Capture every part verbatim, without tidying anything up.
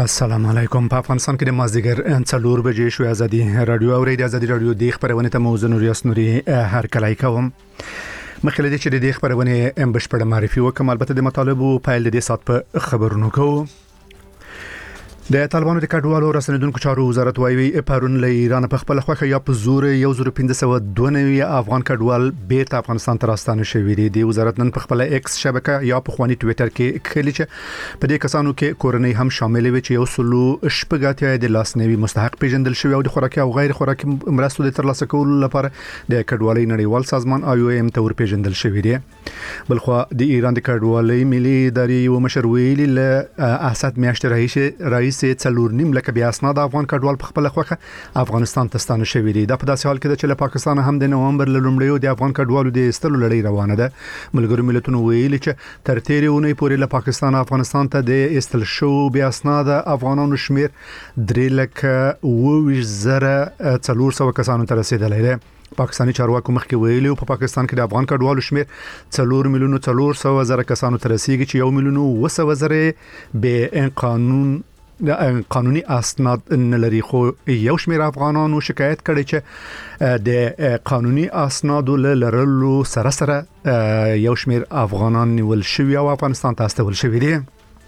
السلام علیکم. په افغانستان کې د مازدیګر څلور بجې شو. ازادي رادیو او ریډیو ازادي رادیو د خبرونه ته موزه نور یاسنوري هر کله کوم مخکې د چې د خبرونه ام بشپړ معرفي وکم. البته د مطالبه پایل د سات په خبرونو کو د طالبانو د کډوالو رسنیدونکو چارو وزارت وايي پرون له ایران په خپل خوخه یا په زور یو زر پنځه سوه دوه نوي افغان کډوال بیرته افغانستان ته راستانه شوي دي. د وزارت نن په خپل ایکس شبکه یا په خواني ټوئیټر کې خلی چې په دې کسانو کې کورنۍ هم شامل وي چې یو سلو شپږاتیا د لاسنیوي مستحق پیژندل شوی او د خوراکي او غیر خوراکي مرستو د ترلاسه کولو لپاره د کډوالۍ نړیوال سازمان آی او ایم تور پیژندل شوی دی. بلخو د ایران د کډوالۍ ملي ادارې و مشر ویلي له اسد میاشت رئیس رئیس څلور نیم لکه بیا اسناد افغان کډوال په خپل خوخه افغانستان ته ستانه شوی دي. دا په داسې حال کې چې له پاکستان هم د نومبر لومړیو د افغان کډوالو د استلو لړۍ روانه ده. ملګرو ملتونو ویلي چې تر تیرې اونۍ پورې له پاکستان افغانستان ته د استل شو بیا اسناد افغانانو شمیر درې لکه اوه زره څلور سوه کسانو ته رسیدلی دی. پاکستاني چارواکو مخکې ویلي په پاکستان کې د افغان کډوالو شمیر څلور میلیون څلور سوه زره کسانو ته رسیدي چې یو میلیون اوه سوه زره به قانون د قانوني اسناد نه لري. خو یو شمېر افغانانو شکایت کړي چې د قانوني اسنادو لرلو سره سره یو شمېر افغانان نیول شوي او افغانستان ته استول شوي دي.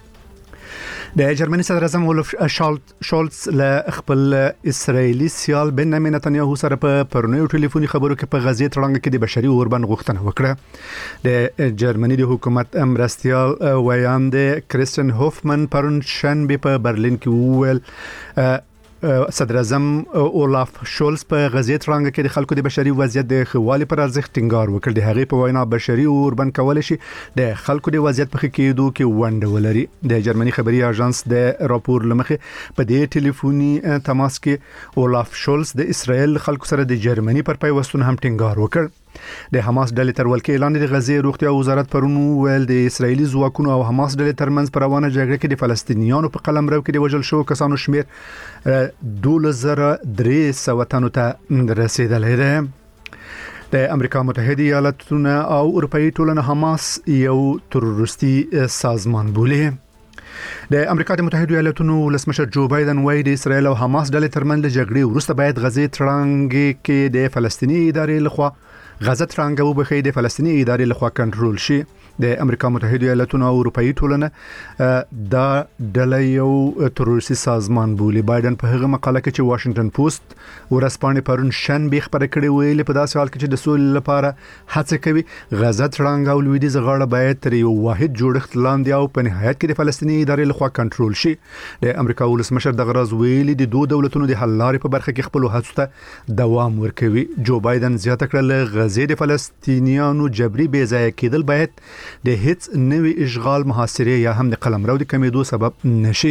د جرمني صدر اعظم اولف شولز له خپل اسرایلی سیال بنیامین نتنیاهو سره په پرونیو ټلیفوني خبرو کې په غزې تړنګ کې د بشري اوربند غوښتنه وکړه. د جرمني د حکومت مرستيال ویاند کریستین هوفمن پرون شنبه په برلین کې وویل صدر اعظم اولف شولز په غزې تړنګ کې د خلکو د بشري وضعیت د خوالي پر ارزښت ټینګار وکړ. د هغې په وینا بشري اوربند کول شي د خلکو د وضعیت په ښه کېدو کې ونډه ولري. د جرمني خبري اژانس د راپور لمخې په دې ټلیفوني تماس کې اولف شولز د اسرائیل خلکو سره د جرمني پر پیوستون هم ټینګار وکړ. د حماس ډلې تر ولکې اعلان د غزې روغتیا وزارت پرونو ویل د اسرایلی ځواکونو او حماس ډلې ترمنځ پر روانه جګړه کې د فلسطینیانو په قلمرو کې د وژل شوو کسانو شمیر دوه زره درې سوه تنو ته رسیدلی دی. د امریکا متحده ایالاتونه او اروپאי ټولنه حماس یو تروریستي سازمان بولي. د امریکا د متحده ایالاتونو ولسمشر جو بایدن وايي د اسرایل او حماس ډلې ترمنځ د جګړې وروسته باید غزې تړنګ کې د فلسطینی ادارې لخوا غزه ترنګ وبخې د فلسطینی ادارې لخوا کنټرول شي. د امریکا متحده ایالاتونو او اروپאי ټولنه دا ډله یو تروریستي سازمان بولي. بایدن په هغه مقاله کې چې واشنگټن پوسټ ورسپانې پرون شنبه خبره کړې ویلي په داسې حال کې چې د سولې لپاره هڅه کوي غزه ترنګ او لویدیځ غاړه باید تر یو واحد جوړښت لاندې او په نهایت کې د فلسطینی ادارې لخوا کنټرول شي. د امریکا ولسمشر دغه راز ویلي د دوه دولتونو د حل لارې په برخه کې خپل هڅو ته دوام ورکوي. جو بایدن زیاته کړل غزې د فلسطینیانو جبري بې ځای کېدل باید د هیڅ نوې اشغال محاصره یا هم د قلمرو د کمیدو سبب نشي.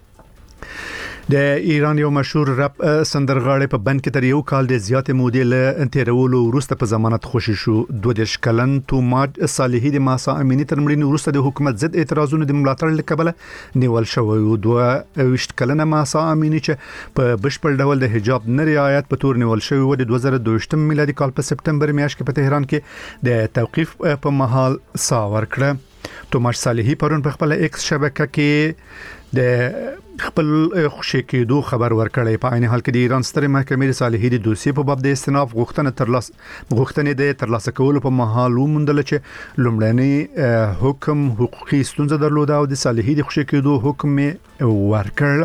د ایران یو مشهور رپ سندرغاړی په بند کې تر یو کال د زیاتې مودې له تیرولو وروسته په ضمانت خوشی شو. دوه دېرش کلن توماج صالحي د ماسا امینی تر مړینې وروسته د حکومت ضد اعتراضونو د ملاتړ له کبله نیول شوی و. دوه ویشت کلنه ماسا امینی چې په بشپړ ډول د حجاب نه رعایت په تور نیول شوی و د دوه زره دوه ویشتم میلادي کال په سپټمبر میاشت کې په تهران کې د توقیف په محل سا ورکړه. توماج صالحي پرون په خپل ایکس شبکه کې د خپل خوشی کېدو خبر ورکړی. په عین حال کې د ایران ستر محکمې د صالحي د دوسیې په باب د استئناف غوښتنه ترلاسه غوښتنې د ترلاسه کولو په محل وموندل چې لومړنی حکم حقوقي ستونزه درلوده او د صالحي د خوشی کېدو حکم ورکړ.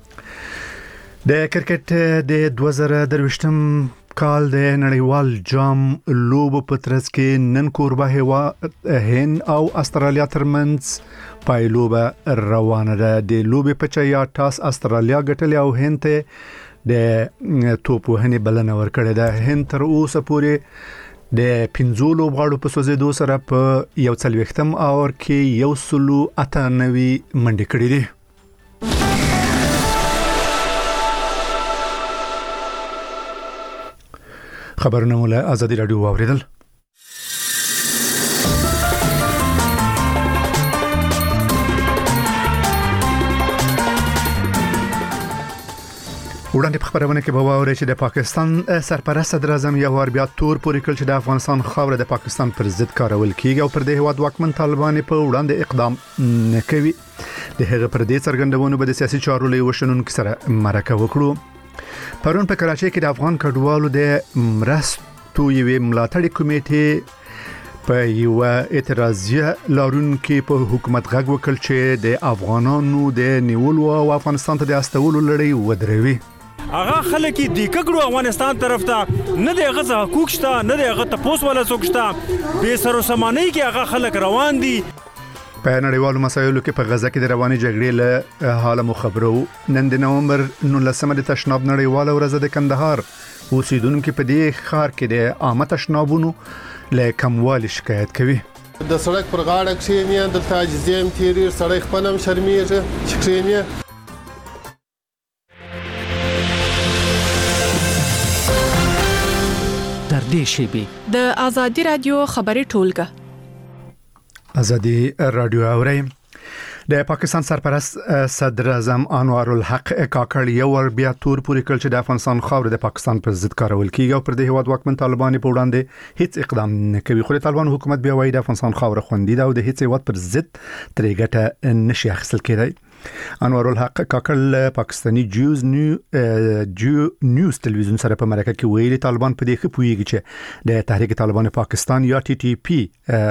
د کرکټ د دوه زره درویشتم کال د نړیوال جام لوبو په ترڅ کې نن کوربه هیواد هند او استرالیا ترمنځ پایلوبه روانه ده. د لوبې په چا ټاس استرالیا ګټلې او هند ته د توپ وهنې بلنه ورکړې ده. هند تر اوسه پورې د پنځو لوبغاړو په سوځېدو سره په یو څلوېښتم اور کې یو سلو اته نوي منډې کړې دي. خبرونه مو له ازادي رادیو اوریدل. وړاندې په خبرونه کې به واورئ چې د پاکستان سرپرست صدر اعظم یو وار بیا تور پورې کړ چې د افغانستان خاوره د پاکستان پر ضد کارول کیږي او پر دې هواد واکمن طالبان په وړاندې اقدام نه کوي. د هغه پر دې څرګندونو به د سیاسي چارو له وشنونکو سره مرکه وکړو. پرون په کراچۍ کې د افغان کډوالو د مرستو یوې ملاتړي کمیټې په یو اعتراضیه لارونکو په حکومت غږ وکړ چې د افغانانو د نیولو او افغانستان ته د استولو لړۍ ودروي. هغه خلک دی کګړو افغانستان طرف ته نه دی غزا حقوق شته نه دی غته پوس ولا څوک شته به سر سمانه کې هغه خلک روان دي. په نړیوالو مسایلو کې په غزا کې د رواني جګړې له حاله مو خبرو. نن د نومبر نولسمه د تشناب نړیواله ورځ د کندهار اوسیدونکو په دې ښار کې د عامه تشنابونو له کموالي شکایت کوي. د سړک پر غاړه کښینې د تاجزیم تیری سړک خپلم شرمېږي چې کښینې. تر دې شیبې د ازادي رادیو خبري ټولګه ازادي رادیو اوري. د پاکستان سرپرست صدر اعظم انوار الحق کاکړ یو ور بیا تور پورې کړ چې د افغانستان خاوره د پاکستان پر ضد کارول کیږي او پر دې هواد واکمن طالبان په وړاندې هیڅ اقدام نه کوي. خو د طالبان حکومت بیا وایي د افغانستان خاوره خوندي ده او د هیڅ هواد پر ضد ترې ګټه نشي اخیستل کېدای. انوار الحق کاکړ پاکستاني جیوز نیو جو نیوز تلویزیون سره په مرکه کې ویلي طالبان په دې کې پوهیږي چې د تحریک طالبان پاکستان یا ټي ټي پی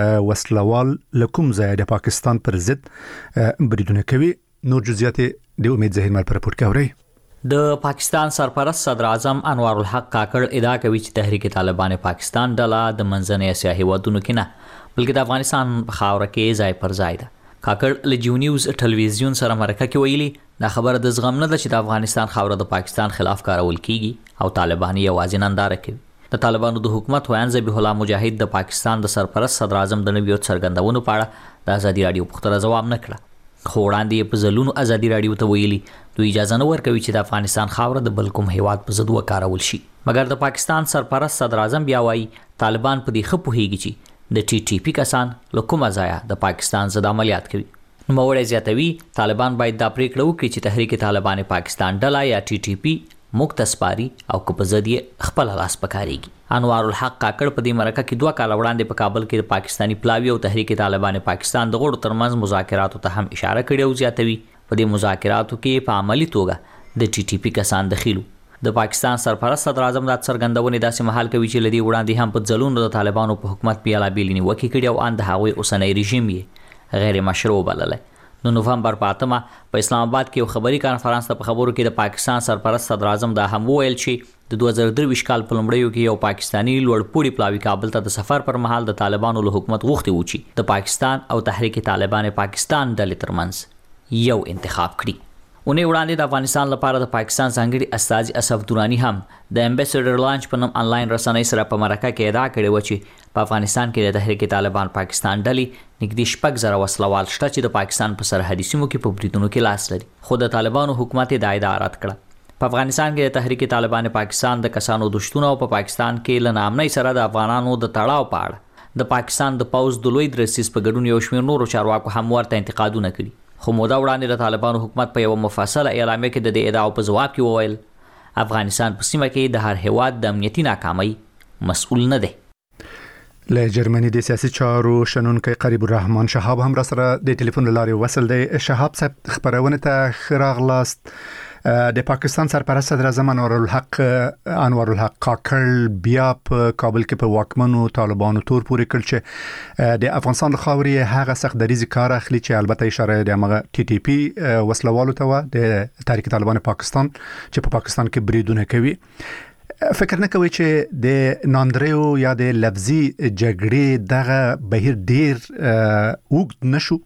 وسلوال لکم ځای د پاکستان پر ضد بریدونه کوي. نور جزئیات د امید زهیر مل پر پورت کوي. د پاکستان سرپرست صدر اعظم انوار الحق کاکړ ادعا کوي چې تحریک طالبان پاکستان ډله د منځنۍ اسیا هیوادونو کې نه بلکې د افغانستان په خاوره کې ځای پر ځای ده. کاکړ له جیو نیوز ټلویزیون سره مرکه کې ویلي دا خبره د زغم نه ده چې د افغانستان خاوره د پاکستان خلاف کارول کیږي او طالبان یوازې ننداره کوي. د طالبانو د حکومت ویان ذبیح الله مجاهد د پاکستان د سرپرست صدر اعظم د نویو څرګندونو په اړه د ازادي رادیو پوښتنه جواب نه کړه. خو وړاندې په ځلونو ازادي رادیو ته ویلي دوی اجازه نه ورکوي چې د افغانستان خاوره د بل کوم هیواد په ضد وکارول شي. مګر د پاکستان سرپرست صدر اعظم بیا وایي طالبان په دې ښه پوهیږي چې د ټي ټي پی کسان له کومه ځایه د پاکستان ضد عملیات کوي. نوموړی زیاتوي طالبان باید دا پریکړه وکړي چې تحریک طالبان پاکستان ډله یا ټي ټي پی مکتسپاری او کو په ضد یې خپل لاس پکاريږي. انوار الحق کاکړ په دې مرکه کې دوه کال وړاندې په کابل کې د پاکستانی پلاوی او تحریک طالبان پاکستان د غړو ترمنځ مذاکراتو ته هم اشاره کړې او زیاتوي په دې مذاکراتو کې په عملی توګه د ټي ټي پی کسان دخیلو. د پاکستان سرپرست صدر اعظم د څرګندونې داسې مهال کوي چې لدی وړاندې هم په ځلونو د طالبانو په حکومت پیاله بیلنی وکی کړي او اند هغوی اوسنۍ رژیم یې غیر مشروع بللی. نو نوفمبر په اتمه په اسلام آباد کې یو خبري کانفرنس ته په خبرو کې د پاکستان سرپرست صدر اعظم دا هم ویل چې د دوه زره درویشت کال په لومړیو کې یو پاکستانی لوړپوړي پلاوی کابل ته د سفر پر مهال د طالبانو له حکومت غوښتي و چې د پاکستان او تحریک طالبان پاکستان ډلې ترمنځ یو انتخاب کړي. اونې وړاندې د افغانستان لپاره د پاکستان ځانګړي استازي اسف دورانی هم د امبیسډر لانچ په نوم انلاین رسنۍ سره په مرکه کې ادعا کړې و چې په افغانستان کې د تحریک طالبان پاکستان ډلې نږدې شپږ زره وسلوال شته چې د پاکستان په سرحدي سیمو کې په بریدونو کې لاس لري. خو د طالبانو حکومت دا ادعا رد کړه. په افغانستان کې د تحریک طالبان پاکستان د کسانو دشتونه او په پاکستان کې له نامنۍ سره د افغانانو د تړاو په اړه د پاکستان د پوز د لوی درسیس په ګډون یو شمېر نورو چارواکو هم ورته انتقادونه کړي. خو مودا وړاندې د طالبانو حکومت په یو مفصله اعلامیه کې د دې ادعاو په جواب کې وویل افغانستان په سیمه کې د هر هیواد د امنیتي ناکامۍ مسؤل نه دی. له جرمني د سیاسي چارو شنونکي قریب الرحمن شهاب هم را سره د ټلیفون لارې وصل دی. شهاب صاحب خبرونه ته خراغلاست. د پاکستان سرپرست صدر اعظم انوار الحق انوار الحق کاکړ بیا په کابل کې په واکمنو طالبانو تور پورې کړ چې د افغانستان له خاورې هغه سخت دریزي کار اخلي چې البته اشاره د هغه ټي ټي پی وسلوالو ته و د تحریک طالبان پاکستان چې په پاکستان کې بریدونه کوي. فکر نه کوي چې د ناندریو یا د لفظي جګړې دغه بهیر ډیر اوږد نشو؟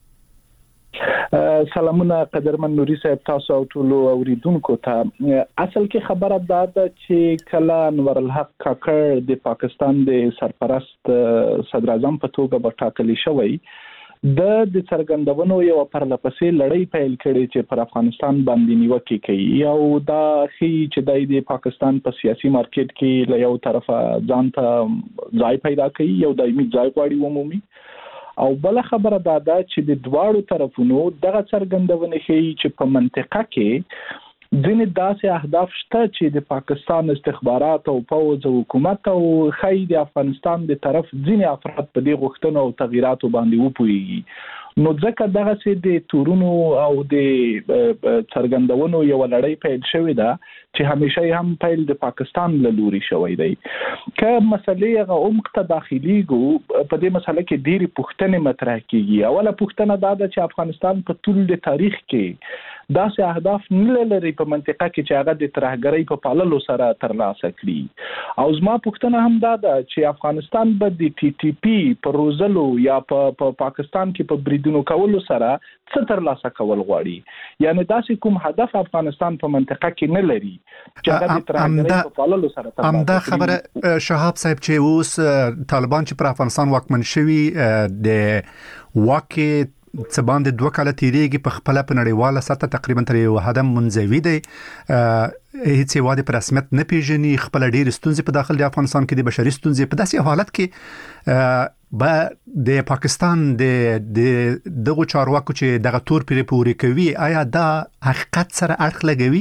سلامونه قدرمن نوري صاحب تاسو او ټول اوریدونکو ته. اصل کې خبره دا ده چې کله انور الحق کاکړ د پاکستان د سرپرست صدر اعظم په توګه وټاکل شوی د د څرګندونو یو پرلپسې لړۍ پیل کړي چې پر افغانستان باندې نیوکه کوي او دا خي چې د پاکستان په سیاسي مارکیټ کې له یو طرفه ځان ته ځای پیدا کوي یو دایمي ځای غواړي عمومي او بل خبره دا ده چې د دواړو طرفونو دغه څرګندونه ښیي چې په منطقه کې ځینې داسې اهداف شته چې د پاکستان استخبارات او پوځ او حکومت او خی د افغانستان د طرف ځینې افراد په دې غوښتنو او تغییراتو باندې وپوهیږي. نو ځکه دغه سي د تورونو او د څرګندونو یو لړۍ پیل شوې ده چې همیشه هم پیل د پاکستان له لوري شوی دی. که مسلې هغه عمق ته داخليږي په دې مسله کې ډېری پوښتنې مطرح کیږي. اوله پوښتنه دا ده چې افغانستان په ټول د تاریخ کې داسې اهداف نه لري په منطقه کې چې هغه د ترهګرۍ په پاللو سره ترلاسه کړي. او زما پوښتنه هم دا ده چې افغانستان به د ټي ټي پی په روزلو یا په پا پاکستان کې په بریدونو کولو سره څه ترلاسه کول غواړي. یعنی داسې کوم هدف افغانستان په منطقه کې نه لري چې هغه د ترهګرۍ په پاللو سره ترلاسه کړي. امدا خبره شهاب صاحب چې اوس طالبان چې پر افغانستان واکمن شوي د واکه څه باندې دوه کاله تیریږي په خپل په نړیواله سطح تقریبا تر یو حد منزوي دی. هیڅ واده په رسمیت نه پیژني، خپل ډېر ستونزې په داخل د افغانستان کې د بشري ستونزې په داسې حالت کې به د پاکستان د د دغه چارواکو چې دغه تور پرې پوري کوي، آیا دا حقیقت سره اړخ لګوي؟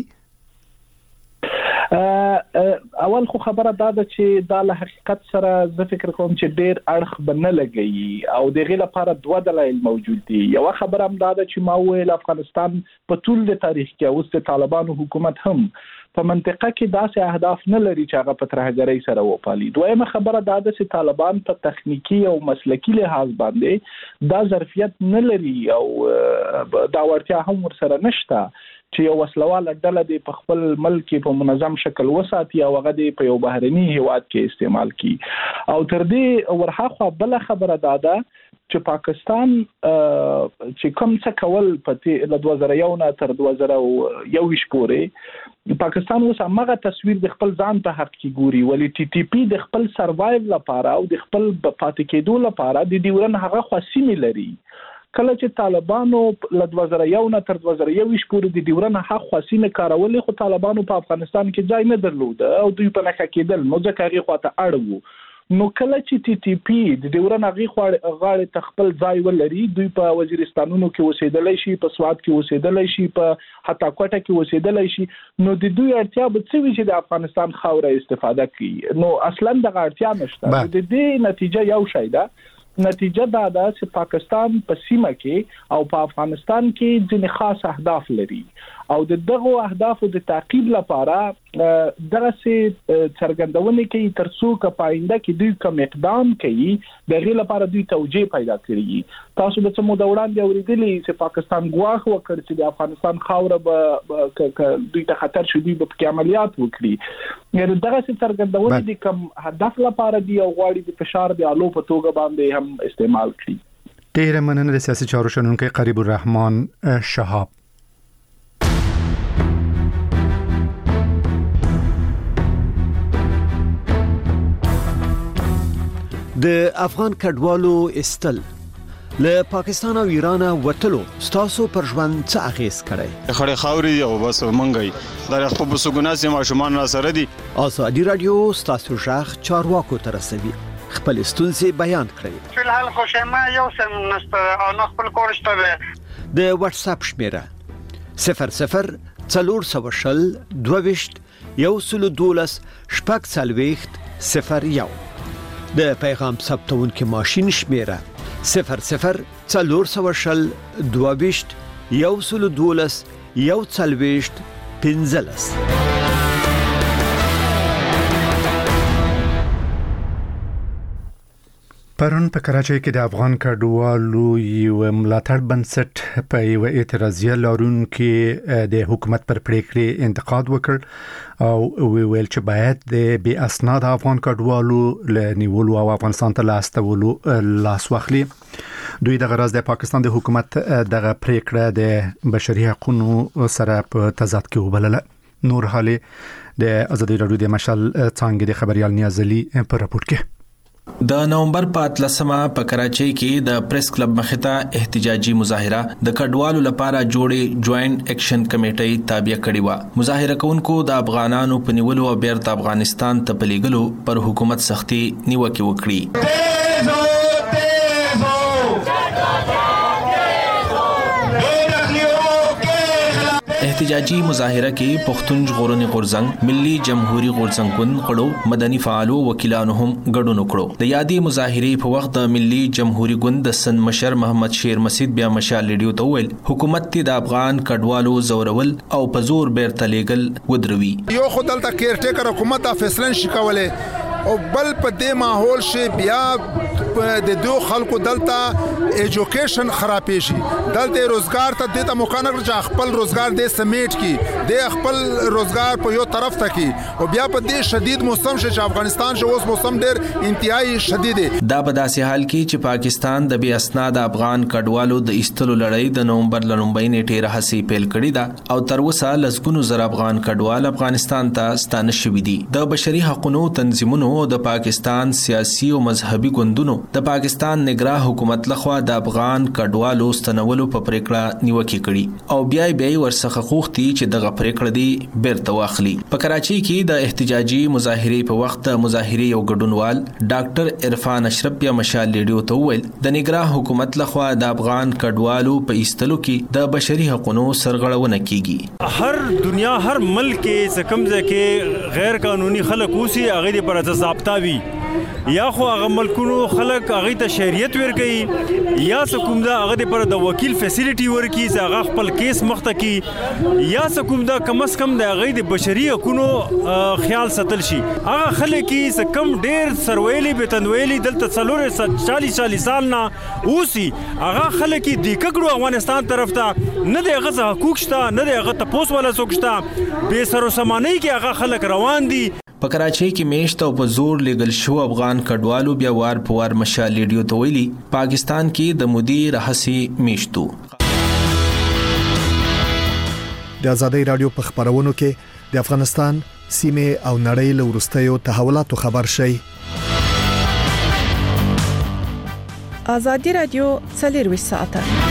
اول خو خبره دا ده چې دا له حقیقت سره زه فکر کوم چې ډېر اړخ به نه لګي او دغه لپاره دوه دلایل موجود دي. یو خبره هم دا ده چې ما ویل افغانستان په ټول د تاریخ کې اوس د طالبانو حکومت هم په منطقه کې داسې اهداف نه لري چې هغه په ترهګرۍ سره وپالي. دویمه خبره دا ده چې طالبان په تخنیکی او مسلکی لحاظ باندې دا ظرفیت نه لري او دا ورتیا هم ورسره نشته چې یو وسلواله ډله دی په خپل ملک په منظم شکل وساتي او هغه دی په یو بهرني هیواد کې استعمال کی. او تر دې ورهاخوا بل خبره دا ده چې پاکستان چې کوم څه کول په ل دوه زره یو نه تر دوه زره یو پورې پاکستان اوس هغه تصویر د خپل ځان په حق کې ګوري، ولی ټي ټي پی د خپل سروایو لپاره او د خپل پاتې کېدو لپاره د ډیورن هغه خاصی لري. کله چې طالبانو ل دوه زره یو نه تر دوه زره یو پورې د ډیورن حق خاصینه کارولې، خو طالبانو په افغانستان کې ځای نه درلود او دوی په نخښه کېدل، نو ځکه هغه خواته اړ وو. نو کله چې ټي ټي پی د ډیورن هغه غاړه تخپل ځای ولري، دوی په وزیرستانونو کې اوسېدلای شي، په سواد کې اوسېدلای شي، په حتی کوټه کې اوسېدلای شي، نو د دوی اړتیا به څه وي چې د افغانستان خاوره استفاده کړي. نو اصلا د اړتیا نشته. د دې نتیجه یو شی ده. نتیجه دا ده چې پاکستان په سیمه کې او په افغانستان کې ځینې خاص اهداف لري او د دغه اهدافو د تعقیب لپاره دغه سي څرګندونه کوي تر څو که پاینده کې دوی کوم اقدام کوي دغه لپاره دوی توجیه پیدا کړي. تاسو به څه مو د وړاندې اوریدلی چې پاکستان ګواښ وکړ چې د افغانستان خاوره به دوی ته خطر شي، دوی به په عملیات وکړي. یعنی دغه سي څرګندونه د کوم هدف لپاره دی او غواړي د فشار د آلو په توګه باندې هم استعمال کړي. ډیر مننه د سیاسي چارو شنونکو قریب الرحمن شهاب. د افغان کډوالو استل له پاکستان او ایران وټلو ستاسو پر ژوند څه اغیز کړي؟ خړې خاوري او بس منګي دا خپل بسګوناسي ماشومان را سره دي. ازادي رادیو ستاسو ژغ چارواکو تر رسوي، خپل ستونزې بیان کړئ. فلحال خو شمه یو سم نسته او خپل کورشته د واتس اپ شمیره صفر صفر څلور سوه شل دوه ویشت یو سل دولس شپږ څلوېښت صفر یو. د پیغام ثبتون کې ماشين شمیره صفر صفر څلور سوه شل دوه ویشت یو سل دولس یو څلوېښت پنځلس. پرون په کراچۍ کې د افغان کډوالو یو ملاتړ بنسټ په یو اعتراضیه لرونکي د حکومت پر پریکړې انتقاد وکړ او ویل چې باید د بې اسناد افغان کډوالو له نیولو او افغانستان ته لاستولو لاس واخلي. دوی د غرض د پاکستان د حکومت دغه پریکړه د بشري حقوقو سره په تضاد کې وبلله. نور حالي د ازادي رادیو د مشال څنګه د خبريال نیازلي په راپور کې د نومبر په اتلسمه په کراچۍ کې د پریس کلب مخته احتجاجي مظاهره د کډوالو لپاره جوړې جوائنٹ اکشن کمیټې تابع کړې و. مظاهره کوونکو د افغانانو په نیولو او بیرته افغانستان ته پلیګلو پر حکومت سختي نیوکه وکړي. احتجاجي مظاهره کې پښتون ژغورنې غورځنګ، ملي جمهوریت غورځنګ ګوند غړو، مدني فعالو، وکیلانو هم ګډون وکړو. د یادې مظاهرې په وخت د ملي جمهوریت ګوند د سند مشر محمد شیر مسید بیا مشال ریډیو ته ویل حکومت ته د افغان کډوالو زورول او په زور بیرته لیږل ودروي. یو خدای ته کیر ټیکر حکومت فیصله نشي کولای او بل په دې ماحول شي بیا د دوه خلکو دلته ایجوکیشن خرابې شي، دلته روزګار ته د موقع نه چې خپل روزګار د سمیټ کی د خپل روزګار په یو طرف ته کی او بیا په دې شدید موسم شي چې افغانستان شو اوس موسم ډیر انتهایی شدید دی. دا په داسې حال کې چې پاکستان د بې اسناد افغان کډوالو د ایستلو لړۍ د نومبر لومبۍ نیټې راهسي پیل کړې ده او تر اوسه لسګونو زر افغان کډوال افغانستان ته ستانه شوي دي. د بشري حقوقو تنظیمونو د پاکستان سیاسي او مذهبي ګوندونو د پاکستان نگراه حکومت لخوا د افغان کډوالو ستنولو په پریکړه نیوکه کړي او بیا بیا ورڅخه خوختي چې دغه پریکړه دی بیرته واخلي. په کراچۍ کې د احتجاجي مظاهرې په وخت د مظاهرې یو ګډونوال ډاکټر عرفان اشرف بیا مشال ریډیو ته ویل د نگراه حکومت لخوا د افغان کډوالو په ایستلو کې د بشري حقوقو سرغړونه کیږي. هر دنیا هر ملک کې سکمزه کې غیر قانوني خلک اوسي هغه پر ضابطه وي یا خو هغه ملکونو خلک هغه ته شریعت ورکړي یا سکوم دا هغه پر د وکیل فیسیلیټي ورکړي چې هغه خپل کیس مخته کی یا سکوم دا کم اس کم د هغه د بشري حقوقو خیال ساتل شي. هغه خلک چې کم ډیر سرویلی بتنویلی دلته څلور چالیس چالیس سال نه اوسي هغه خلک د کګړو افغانستان طرف ته نه د هغه حقوق شته نه د هغه تپوس ولا څوک شته به سر سمانه کې هغه خلک روان دي. په کراچۍ کې میشت او په زور لګل شو افغان کډوالو بیا وار په وار مشال ریډیو ته ویلي پاکستان کې د مودي رهسي میشتو. د ازادي رادیو په خبرونو کې د افغانستان سیمه او نړۍ له ورستیو تحولاتو خبر شي. ازادي رادیو څلور ساعته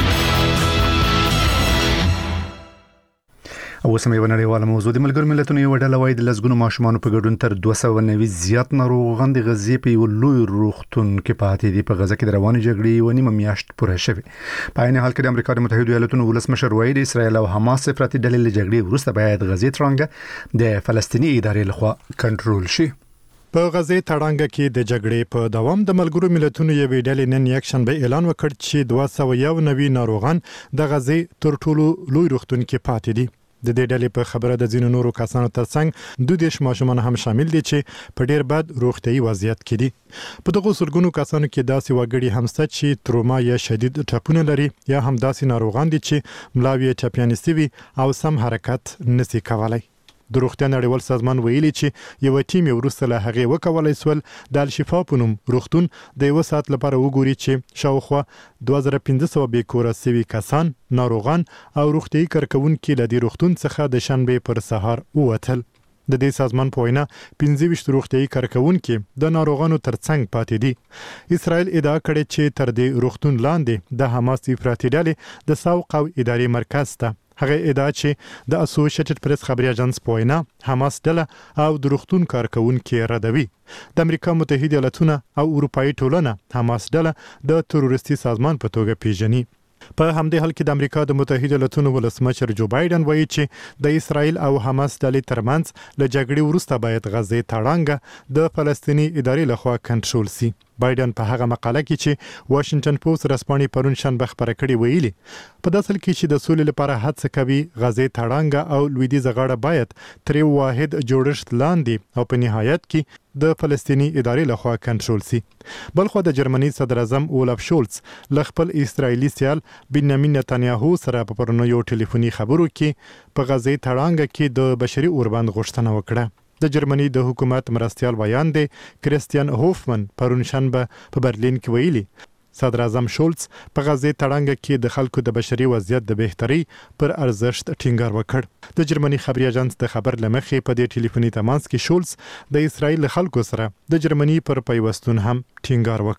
او سمې ونړیواله موضوع د ملګرو ملتونو یو ډله وايي د لسګونو ماشومان په ګډون تر دوه سوه نوي زیات ناروغان د غزې په یو لوی روغتون کې پاتې دي. په غزه کې د روانې جګړې یو نیمه میاشت پوره شوه. په عین حال کې د امریکا د متحده ایالاتونو ولسمشر وایي د اسرایل او حماس افراطي ډلې له جګړې وروسته باید غزې ترانګه د فلسطیني ادارې لخوا کنټرول شي. په غزې تړانګه کې د جګړې په دوام د ملګرو ملتونو یو ډلې نن یک شنبه اعلان وکړ چې دوه سوه یو نوي ناروغان د غزې تر ټولو لوی روغتون کې پاتې دي. د دې ډلې په خبره د ځینو نورو کسانو ترڅنګ دوه دیش ماشومان هم شامل دي چې په ډیر بد روغتيایي وضعیت کې دي. په دغه سلګونو کسانو کې داسې وګړي هم شته چې تروما یا شدید ټپونه لري یا هم داسې ناروغان دي چې ملاوي ټاپیانستي وي او سم حرکت نشي کولای. د روغتیا نړیوال سازمان ویلي چې یو ټیم وروسته له هغه وکولای سول د الشفا په نوم روغتون د یو ساعت لپاره وګوري چې شاوخوا دوه زره پنځه سوه بې کوره سوي کسان ناروغان او روغتيایي کارکونکي له دې روغتون څخه د شنبه پر سهار ووتل. د دې سازمان په وینا پنځه ویشت روغتيایي کارکونکي د ناروغانو ترڅنګ پاتې دي. اسرائیل ادعا کړې چې تر دې روغتون لاندې د حماس افراطي ډلې د سوق او اداري مرکز ته هغه ادعا چې د اسوسییټډ پریس خبري اژانس په وینا حماس ډله او د روغتون کارکونکي ردوي. د امریکا متحده ایالاتونه او اروپאי ټولنه حماس ډله د تروریستي سازمان په توګه پیژني. په همدې حال کې د امریکا د متحده ایالاتونو ولسمشر جو بایدن وایي چې د اسرائیل او حماس ډلې ترمنځ له جګړې وروسته باید غزې تړانګه د فلسطیني ادارې لخوا کنټرول شي. بایدن په هغه مقاله کې چې واشنگټن پوسټ رسپانې پرون شنبه خبره کړې ویلي په داسې حال کې چې د سولې لپاره هڅه کوي غزې تړانګه او لویدیځه غاړه باید تر واحد جوړښت لاندې او په نهایت کې د فلسطیني ادارې لخوا کنټرول شي. بلخو د جرمني صدر اعظم اولاف شولز ل خپل اسرایلی سیال بنیامین نتنیاهو سره په پرونیو ټلیفوني خبرو کې په غزې تړانګه کې د بشري اوربند غوښتنه وکړه. د جرمني د حکومت مرستيال ویان دی کریستیان هوفمن پرون شنبه په برلین کې ویلي صدر اعظم شولز په غزې تړانګه کې د خلکو د بشري وضعیت د بهتري پر ارزښت ټینګار وکړ. د جرمني خبري اژانس د خبر لمخې په دې ټلیفوني تماس کې شولز د اسرایل خلکو سره د جرمني پر پیوستون هم ټینګار وکړ.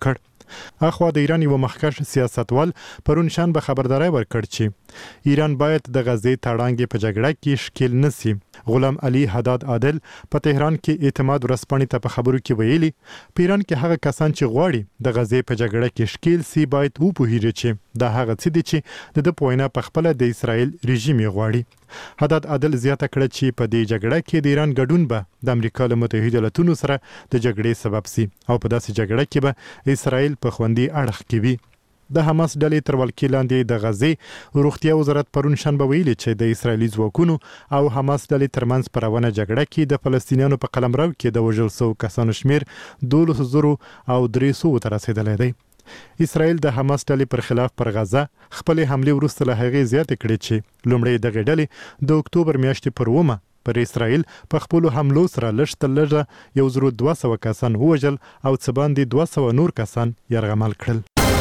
اخوا د ایران یو مخکښ سیاستوال پرون شنبه خبرداري ورکړ چې ایران باید د غزې تړانګې په جګړه کې شکل نسی. غلام علي حداد عادل په تهران کې اعتماد ورسپانې ته په خبرو کې ویلي په ایران کې هغه کسان چې غواړي د غزې په جګړه کې شکل سی باید وپوهیږي چې دا هغه څه دي چې د پوینه په خپل د اسرائیل رژیم غواړي. حداد عادل زیاته کړه چې په دې جګړه کې د ایران ګډون به د امریکا له متحده ایالاتونو سره د جګړې سبب سي او په داسې جګړه کې به اسرائیل په خوندي اړخ کې وي. د حماس ډلې تر ولکې لاندې د غزې روغتیا وزارت پرون شنبه ویلي چې د اسرایلی ځواکونو او حماس ډلې ترمنځ په روانه جګړه کې د فلسطینیانو په قلمرو کې د وژل شوو کسانو شمیر دولس زره او درې سوه ته رسیدلی دی. اسرائیل د حماس ډلې پر خلاف پر غزه خپل حمله وروسته له هغې زیاتې کړې چې لومړی دغه ډلې د اکتوبر میاشتې پر اومه پر اسرائیل په خپل حملو سره لږ تر لږه یو زره دوه سوه کسان ووژل او څه باندې دوه سوه نور کسان یرغمل کړل.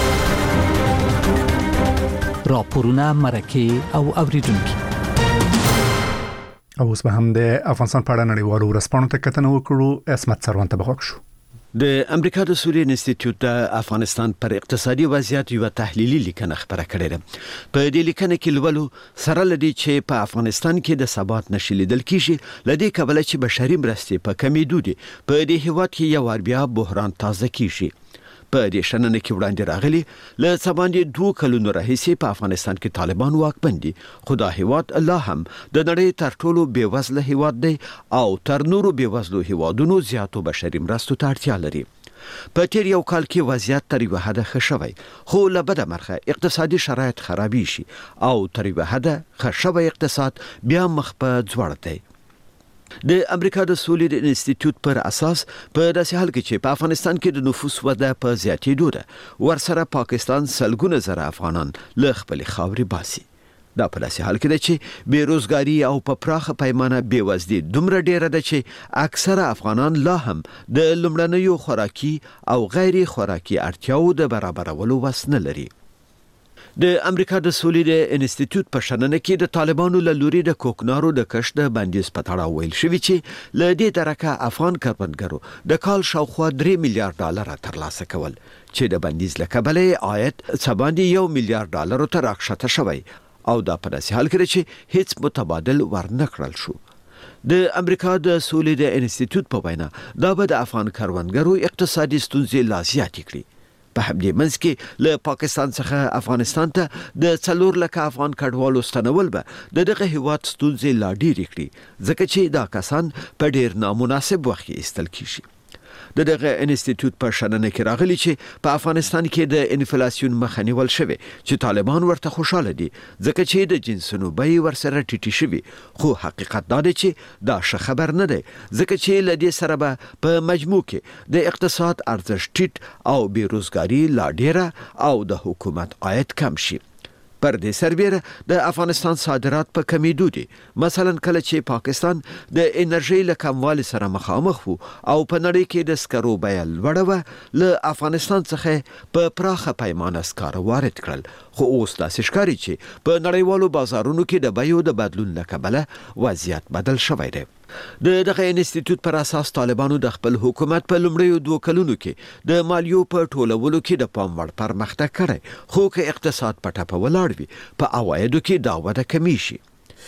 راپورونه مرکه او اوریدونکو او اوس به هم د افغانستان په اړه نړیوالو ورځپاڼو ته کتنه وکړو. اسمت سروان ته بخښ شو. د امریکا د سولې انسټیټیوټ د افغانستان پر اقتصادي وضعیت یو تحلیلي لیکنه خبره کړې ده. په دې لیکنه کې لولو سره لدی چې په افغانستان کې د ثبات نشي لیدل کیږي لدی کبله چې بشري مرستې په کمیدو دي په دې هیواد کې یو ور بیا بحران تازه کیږي. په دې شننه کې وړاندې راغلي له څباندې دوه کلونو راهیسې په افغانستان کې طالبان واکمن دي خو دا هیواد الله هم د نړۍ تر ټولو بیوزله هیواد دی او تر نورو بیوزلو هیوادونو زیاتو بشري مرستو ته اړتیا لري. په تیر یو کال کې وضعیت تر یو حده ښه شوی خو له بده مرغه اقتصادي شرایط خرابې شي او تر یو حده ښه شوی اقتصاد بیا مخ په ځوړ دی. د امریکا د سولې انسټیټیوټ پر اساس په داسې حال کې چې په افغانستان کې د نفوس وده په زیاتېدو ده ورسره پاکستان سلګونه زره افغانان له خپل خاورې باسي. دا په داسې حال کې ده چې بیروزګاری او په پراخه پیمانه بیوزدي دومره ډیره ده چې اکثره افغانان لا هم د لومړنیو خوراکي او غیر خوراکي اړتیاو د برابرولو وس نه لري. د امریکا د سولې د انسټیټیوټ په شننه کې د طالبانو له لوري د کوکنارو د کښت د بندیز په تړاو ویل شوی چې له دې درکه افغان کروندګرو د کال شاوخوا درې میلیارډ ډالر ترلاسه کول چې د بندیز له کبله عاید څباندې یو میلیارډ ډالر ته راکښته شوی او دا په داسې حال کې چې هیڅ متبادل ورنکړل شو. د امریکا د سولې د انسټیټیوټ په وینا دا به د افغان کروندګرو اقتصادي ستونزې لا زیاتې کړي. په همدې منځ کې له پاکستان څخه افغانستان ته د څلور لکه افغان کډوالو ستنول به د دغه هیواد ستونزې لا ډېرې کړي ځکه چې دا کسان په ډېر نامناسب وخت کې ایستل کیږي. د دغه انسټیټیوټ په شننه کې راغلي چې په افغانستان کې د انفلاسیون مخه نیول شوی چې طالبان ورته خوشاله دي ځکه چې د جنسونو بیې ورسره ټیټې شوي خو حقیقت دا دی چې دا ښه خبر نه دی ځکه چې له دې سره به په مجموع کې د اقتصاد ارزښت ټیټ او بیروزګاري لا ډیره او د حکومت عاید کم شي. پر دې سربیره د افغانستان صادرات په کمیدو دي مثلا کله چې پاکستان د انرژي له کموالي سره مخامخ وو او په نړۍ کې د سکرو بیه لوړه وه له افغانستان څخه په پراخه پیمانه سکاره وارد کړل خو اوس داسې ښکاري چې په نړیوالو بازارونو کې د بیو د بدلون له کبله وضعیت بدل شوی دی. د دغه انسټیټیوټ پر اساس طالبانو د خپل حکومت په لومړیو دوه کلونو کې د مالیو په ټولولو کې د پام وړ پرمختګ کړی خو که اقتصاد په ټپه ولاړ وي په عوایدو کې دا وده کمی شي.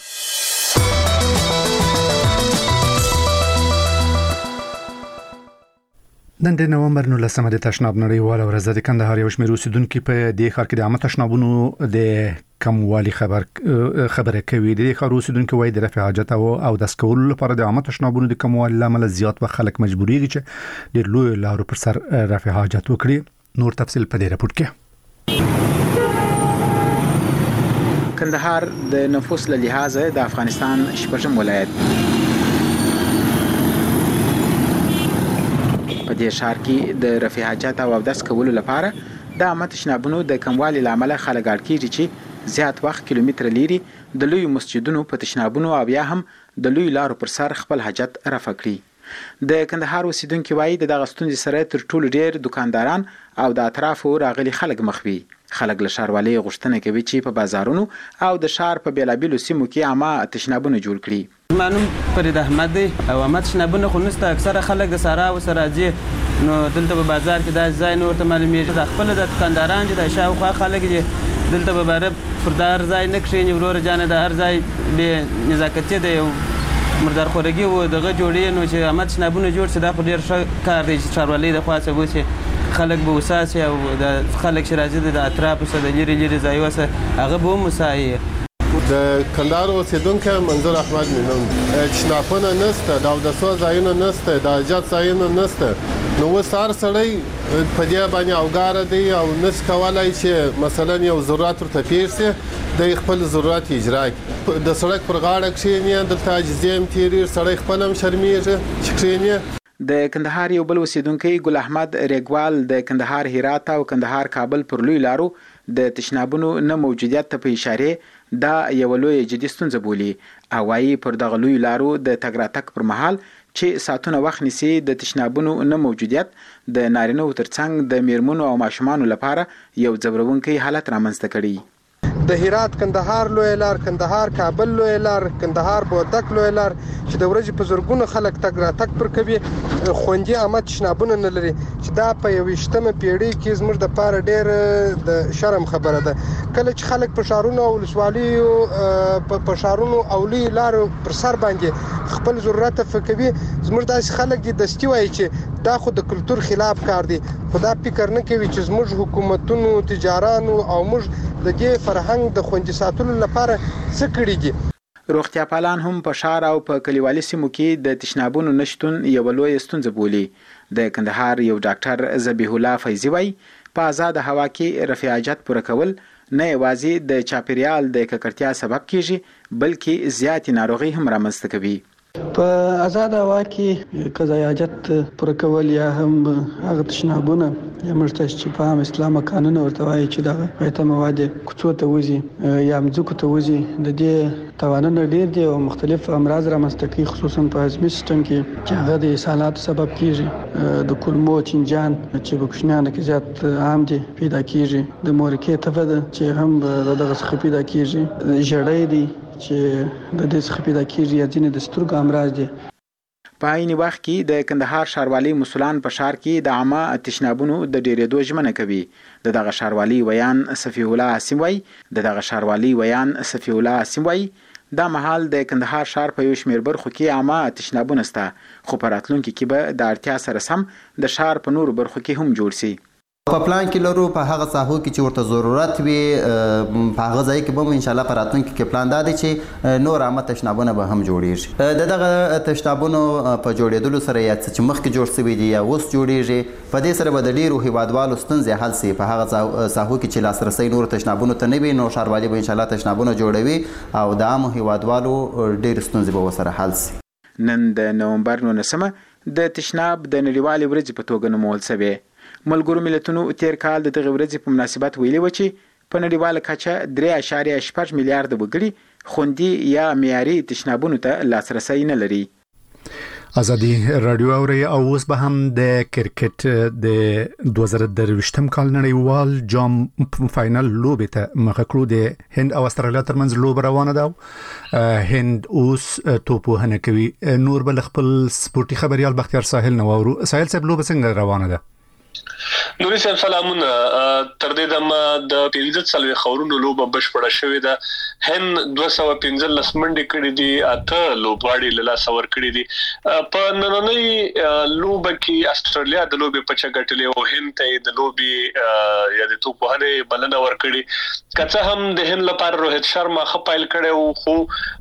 نن د نومبر نولسمه د تشناب نړیواله ورځ د کندهار یو شمېر اوسیدونکو په دې ښار کې د عامه تشنابونو د کموالي خبر خبره کوي. د ښار اوسیدونکو وايي د رفع حاجت او او د سکول لپاره د عامه تشنابونو د کموالي لامل زیات وخت خلک مجبورېږي چې د لوی لارو پر سر رفع حاجت وکړي. نور تفصیل په دې راپور کې. کندهار د نفوس له لحاظه د افغانستان شپږم ولایت په دې ښار کې د رفع حاجت او اودس کولو لپاره د عامه تشنابونو د کموالي لامل خلک اړ کیږي چې زیات وخت کیلومتر لري د لوی مسجدونو په تشنابونو او یا هم د لوی لارو پر سر خپل حاجت رفع کړي. د کندهار اوسیدونکو وایي د دغه ستونزې سره تر ټولو ډیر دکانداران او د اطرافو راغلي خلک مخ وي. خلک له ښاروالۍ غوښتنه کوي چې په بازارونو او د ښار په بیلابیلو سیمو کې عامه تشنابونه جوړ کړي. مانوم فرید احمد دی او عامه تشنابونه خو نشته. اکثره خلک د سارا و سره راځي نو دلته په بازار کې دا ځای نور ته معلومیږي. د خپل د دکانداران چې د شاوخوا خلک دي دلته به باره پر دار ځای نه کښېني. ورور جانه د هر ځای بې نزاکتي دی او مردار خورګي و دغه جوړې نو چې عامه تشنابونه جوړ شي دا خو ډېر ښه کار دی چې ښاروالۍ د خوا څخه وشي. خلک به وساسي او د خلک چې راځي د اطرافو څخه د لرې لرې ځایو څخه هغه به هم وسایي. د کندهار اوسیدونکی منظور احمد مینم تشنابونه نشته، د اودسو ځایونه نشته، د حاجت ځایونه نشته. نو اوس هر سړی په دې باندې اوګاره دی او نس کولای چې مثلا یو ضرورت ورته پیښ شي د خپل ضرورت اجرا کړي. د سړک پر غاړه کښېني دلته عاجزي هم تېرېږي، سړی خپل هم شرمېږي چې کښېني. د کندهار یو بل اوسیدونکی ګل احمد ریګوال د کندهار هرات او کندهار کابل پر لوی لارو د تشنابونو نه موجودیت ته په اشاره دا یو لوی جدي ستونزه بولي او وايي پر دغه لوی لارو د تګ راتګ پر مهال چې ساتونه وخت نیسي د تشنابونو نه موجودیت د نارینه ترڅنګ د میرمنو او ماشومانو لپاره یو ځورونکی حالت رامنځته کړي. د هرات کندهار لوی لار، کندهار کابل لوی لار، کندهار بودک لوی لار چې د ورځې په زرګونو خلک تګ راتګ پر کوي، خوندي عامه تشنابونه نه لري چې دا په یویشتمه پیړۍ کې زموږ د پاره ډېر د شرم خبره ده. کله چې خلک په ښارونو او ولسوالیو په ښارونو او لوی لارو پر سر باندې خپل ضرورت فکوي، زموږ داسې خلک دي دستي وایي چې دا خو د کلتور خلاف کار دی. خو دا فکر نه کوي چې زموږ حکومتونو، تجارانو او موږ د دې فرهنګ د خوندي ساتلو لپاره څه کړي دي. روغتیا پالان هم په ښار او په کلیوالي سیمو کې د تشنابونو نشتون یو لوی ستونزه بولي. د کندهار یو ډاکټر ذبیح الله فیضی وایي په آزاد هوا کې رفع حاجت پوره کول نه یوازې د چاپیریال د ککړتیا سبب کیږي بلکې زیاتې ناروغي هم رامنځته کوي. په آزاد هوا کې قضایي حاجت پوره کول یا هم هغه تشنابونه یا مرتش چې په عام اسلام قانون ورته وایي چې دغه غیرت مواد کوڅو ته وځي یا مځکو ته وځي، د دې توانونه ډیر دي او مختلف امراض رامنځته کوي، خصوصا په هضمي سیستم کې چې هغه د اسهالاتو سبب کیږي. د کولمو چینجان چې په کوچنیانو کې زیات عام دي پیدا کیږي، د مورکې تبه ده چې هم دغه څخه پیدا کیږي، ژړې دي چې د دې څخه پیدا کیږي، یا ځینې د سترګو امراض دي. په عین وخت کې د کندهار ښاروالۍ مسولان په ښار کې د عامه تشنابونو د ډیرېدو ژمنه کوي. د دغه ښاروالۍ ویان صفیح الله حسیم وایي د دغه ښاروالۍ ویان صفیح الله حسیم وایي دا مهال د کندهار ښار په یو شمېر برخو کې عامه تشنابونه شته، خو په راتلونکي کې به د اړتیا سره سم د ښار په نورو برخو کې هم جوړ شي. په پلان کې لرو په هغه ساحو کې چې ورته ضرورت وي په هغه ځای کې به ان شاء الله په راتلونکي کې پلان دا دی چې نور عامه تشنابونه به هم جوړیږي. د دغه تشنابونو په جوړېدلو سره یا چې مخکې جوړ شوي دي یا اوس جوړیږي په دې سره به د ډیرو هیوادوالو ستونزې حل شي. په هغه ساحو کې چې لاسرسي نور تشنابونو ته نه وي نو ښاروالي به ان شاء الله تشنابونه جوړوي او د عامو هیوادوالو ډیر ستونزې به ورسره حل شي. نن د نومبر نولسمه د تشناب د نړیوالې ورځې په توګه نومول شوې. ملګرو ملتونو تیر کال د دغه ورځې په مناسبت ویلي و چې په نړیواله کچه درې اعشاریه شپږ میلیارډ وګړي خوندي یا معیاري تشنابونو ته لاسرسی نه لري. ازادي رادیو اوري او اوس به هم د کرکټ د دوه زره درویشتم کال نړیوال جام فائنل لوبې ته مخه کړو. د هند او استرالیا ترمنځ لوب روانه ده. هند اوس توپوهنه کوي. نور بل خپل سپورتي خبريال بختیار ساحل نو ورو ساحل صاحب لوب څنګه روانه ده؟ نوري صاحب سلامونه. تر دې دمه د پنځه څلوي خورونو لوبه بشپړه شوې ده. هند دوه سوه پنځلس منډې کړې دي، اته لوبغاړي له لاسه ورکړي دي. په نننۍ لوبه کې استرالیا د لوبې په چا ګټلې او هند ته د لوبې یا د توپوهنې بلنه ورکړي. که څه هم د هند لپاره روهیت شرما ښه پیل کړی و، خو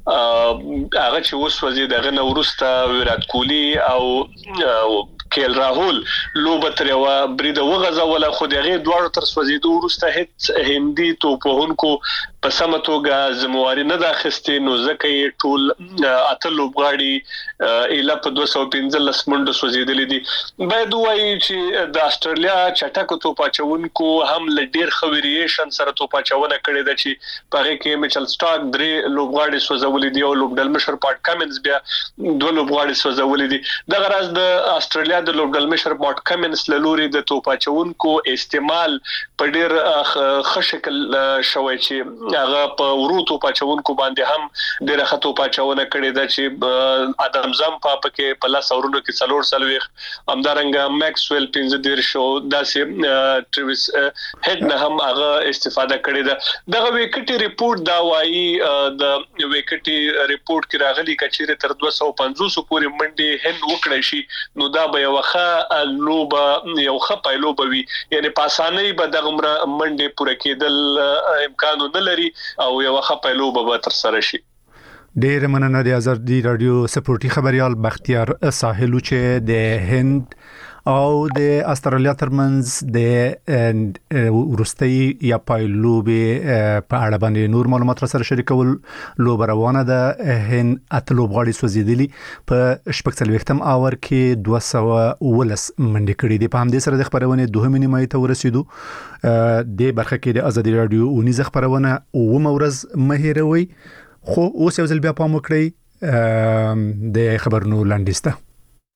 هغه چې وسوځي دغه نه وروسته ویرات کوهلي او کیل راهول لوبه تر یو بریده وغځوله، خو دغه دواړو تر سوځېدو وروسته هیڅ هندي توپوهونکو په سمه توګه ذمہواری نه داخستې نو ځکه یې ټول اته لوبغاړي اله په دوه سوه پنځلس منډو سوځېدلې دي. باید وایي چې د استرالیا چټکو توپاچونکو هم له ډیر ښه ویریشن سره توپاچونه کړې ده چې په هغه کې میچل سټاک درې لوبغاړي سوځولې دي او لوبډل مشر پاټ کمنز بیا دوه لوبغاړي سوځولې دي. دغه راز د استرالیا د لوبډل مشر پاټ کمنز له لوري د توپاچونکو استعمال په ډیر ښه شکل شوی چې هغه په ورو توپاچونکو باندې هم ډیره ښه توپاچونه کړې ده چې ادم زمپا پکې په لاس اورونو کې څلور سلويخ همدارنګه میکسویل پنځه دیر شو داسې ټریویس هډ نه هم هغه استفاده کړې ده. دغه ویکټي ریپورت دا وایي د ویکټي ریپورت کې راغلي کچېره تر دوه سوه پنځوس پورې منډي هند وکړي شي نو دا به یو ښه لوبه یو ښه پایلوبه وي یعنی په اسانۍ به دغه منډي پوره کېدل امکان نه لري او یو ښه پایلوبه به تر سره شي. ډېر مننه د آزادي رادیو سپورتي خبريال بختیار ساحلو چې د هند او د استرالیا ترمنځ د ورستي یا پایلوبې په اړه باندې نور معلومات سره شریکول لوب روانه ده. هند اته لوبغاړي سوځېدلي په شپږ څلوېښتم اور کې دوه سوه اوولس منډې کړې دي. په همدې سره د خبرونې دوهمې نیمایي ته ورسېدو. د برخه کې د آزادي رادیو اونیزه خبرونه اوومه ورځ مه هېروئ خو اوس یو ځل بیا پام وکړئ د خبرونو لنډیز ته.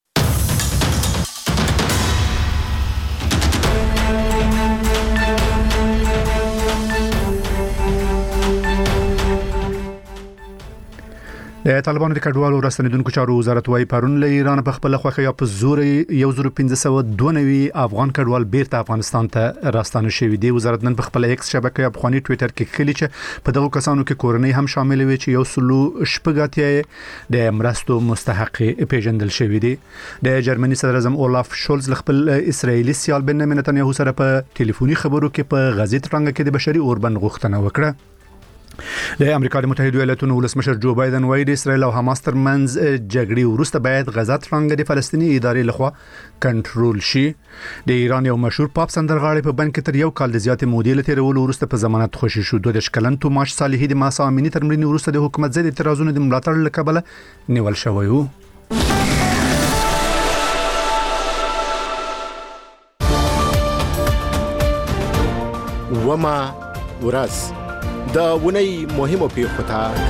د طالبانو د کډوالو راستنیدونکو چارو وزارت وايي پرون له ایران په خپل خوخه یا په زور یو زر پنځه سوه دوه نوي افغان کډوال بیرته افغانستان ته راستانه شوي دي. وزارت نن په خپل ایکس شبکه یا افغاني ټوئیټر کې خلی چې په دغه کسانو کې کورنۍ هم شامل وي چې یو سلو شپږاتیا د مرستو مستحق پیژندل شوی دي. د جرمني صدر اعظم اولاف شولز خپل اسرایلی سیال بنیامین نتنیاهو سره په ټلیفوني خبرو کې په غزې ترنګ کې د بشري اوربند غوښتنه وکړه. د امریکا د متحده ایالاتونو ولسمشر جو بایدن وایي د اسرایل او حماس ترمنځ جګړې وروسته باید غزه ترنګ د فلسطینی ادارې لخوا کنټرول شي. د ایران یو مشهور پاپ سندرغاړي په بند کې تر یو کال د زیاتې مودې له تیرولو وروسته په ضمانت خوشي شو. دوه کلن توماش صالحي د ماسا امني ترمرین وروسته د حکومت ضد اعتراضونو د ملاتړ لکبله نیول شوی و. وما ورځ د ونی مهمو پیښو ته